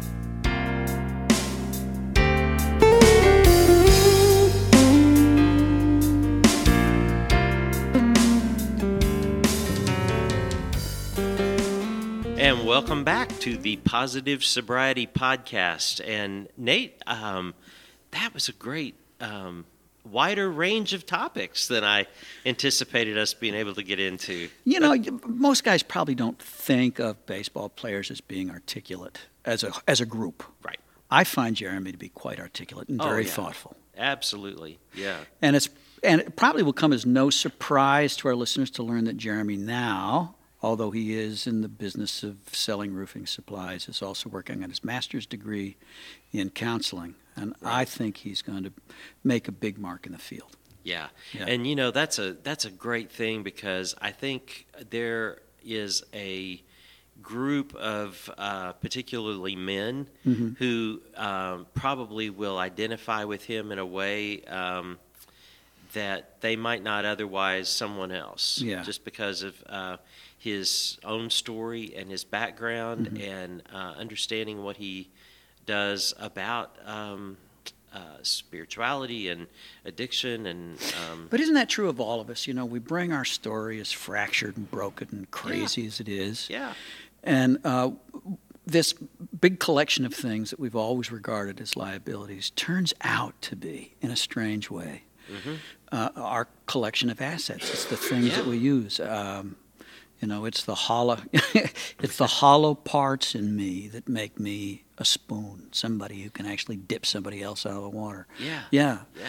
Speaker 2: And welcome back to the Positive Sobriety Podcast. And Nate, um, that was a great, um, wider range of topics than I anticipated us being able to get into.
Speaker 4: You know, most guys probably don't think of baseball players as being articulate as a as a group.
Speaker 2: Right.
Speaker 4: I find Jeremy to be quite articulate and
Speaker 2: Oh,
Speaker 4: very
Speaker 2: yeah.
Speaker 4: thoughtful.
Speaker 2: Absolutely. Yeah.
Speaker 4: And it's and it probably will come as no surprise to our listeners to learn that Jeremy now, although he is in the business of selling roofing supplies, is also working on his master's degree in counseling. And I think he's going to make a big mark in the field.
Speaker 2: Yeah.
Speaker 4: Yeah.
Speaker 2: And you know, that's a that's a great thing because I think there is a group of uh, particularly men
Speaker 4: Mm-hmm.
Speaker 2: who um, probably will identify with him in a way um, that they might not otherwise someone else.
Speaker 4: Yeah.
Speaker 2: Just because of uh, his own story and his background
Speaker 4: Mm-hmm.
Speaker 2: and uh, understanding what he does about um, uh, spirituality and addiction and um,
Speaker 4: But isn't that true of all of us? You know, we bring our story as fractured and broken and crazy as it is.
Speaker 2: yeah.
Speaker 4: And uh, this big collection of things that we've always regarded as liabilities turns out to be, in a strange way,
Speaker 2: Mm-hmm.
Speaker 4: uh, our collection of assets. It's the things
Speaker 2: Yeah.
Speaker 4: that we use. Um, you know, it's the hollow, it's the hollow parts in me that make me a spoon. Somebody who can actually dip somebody else out of the water.
Speaker 2: Yeah.
Speaker 4: Yeah.
Speaker 2: Yeah.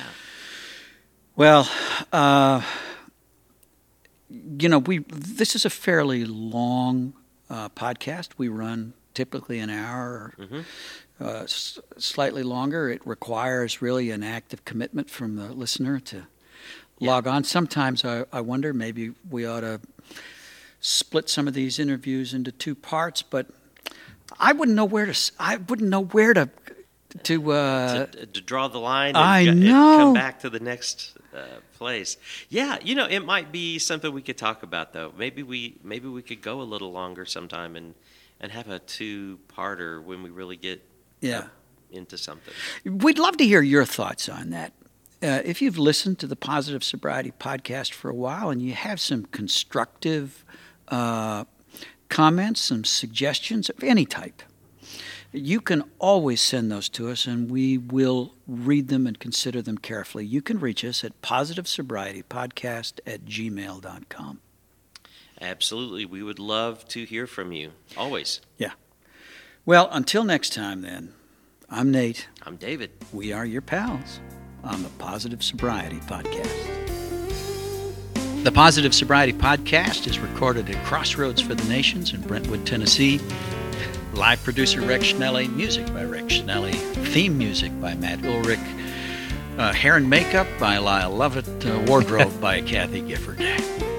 Speaker 4: Well, uh, you know, we this is a fairly long uh, podcast. We run typically an hour, or
Speaker 2: Mm-hmm.
Speaker 4: uh, s- slightly longer. It requires really an active commitment from the listener to log on. Sometimes I, I wonder maybe we ought to split some of these interviews into two parts, but I wouldn't know where to. s- I wouldn't know where to to. Uh,
Speaker 2: to, to draw the line and,
Speaker 4: I
Speaker 2: go- and
Speaker 4: know.
Speaker 2: come back to the next uh, place. Yeah, you know, it might be something we could talk about though. Maybe we maybe we could go a little longer sometime and and have a two-parter when we really get
Speaker 4: yeah.
Speaker 2: up into something.
Speaker 4: We'd love to hear your thoughts on that. Uh, if you've listened to the Positive Sobriety Podcast for a while and you have some constructive uh, comments, some suggestions of any type, you can always send those to us and we will read them and consider them carefully. You can reach us at positive sobriety podcast at gmail dot com.
Speaker 2: Absolutely, we would love to hear from you. Always.
Speaker 4: Yeah. Well, until next time then, I'm Nate.
Speaker 2: I'm David.
Speaker 4: We are your pals on the Positive Sobriety Podcast. The Positive Sobriety Podcast is recorded at Crossroads for the Nations in Brentwood, Tennessee. Live producer Rex Schnelly, music by Rex Schnelly, theme music by Matt Ulrich, uh, hair and makeup by Lyle Lovett, uh, wardrobe by Kathy Gifford.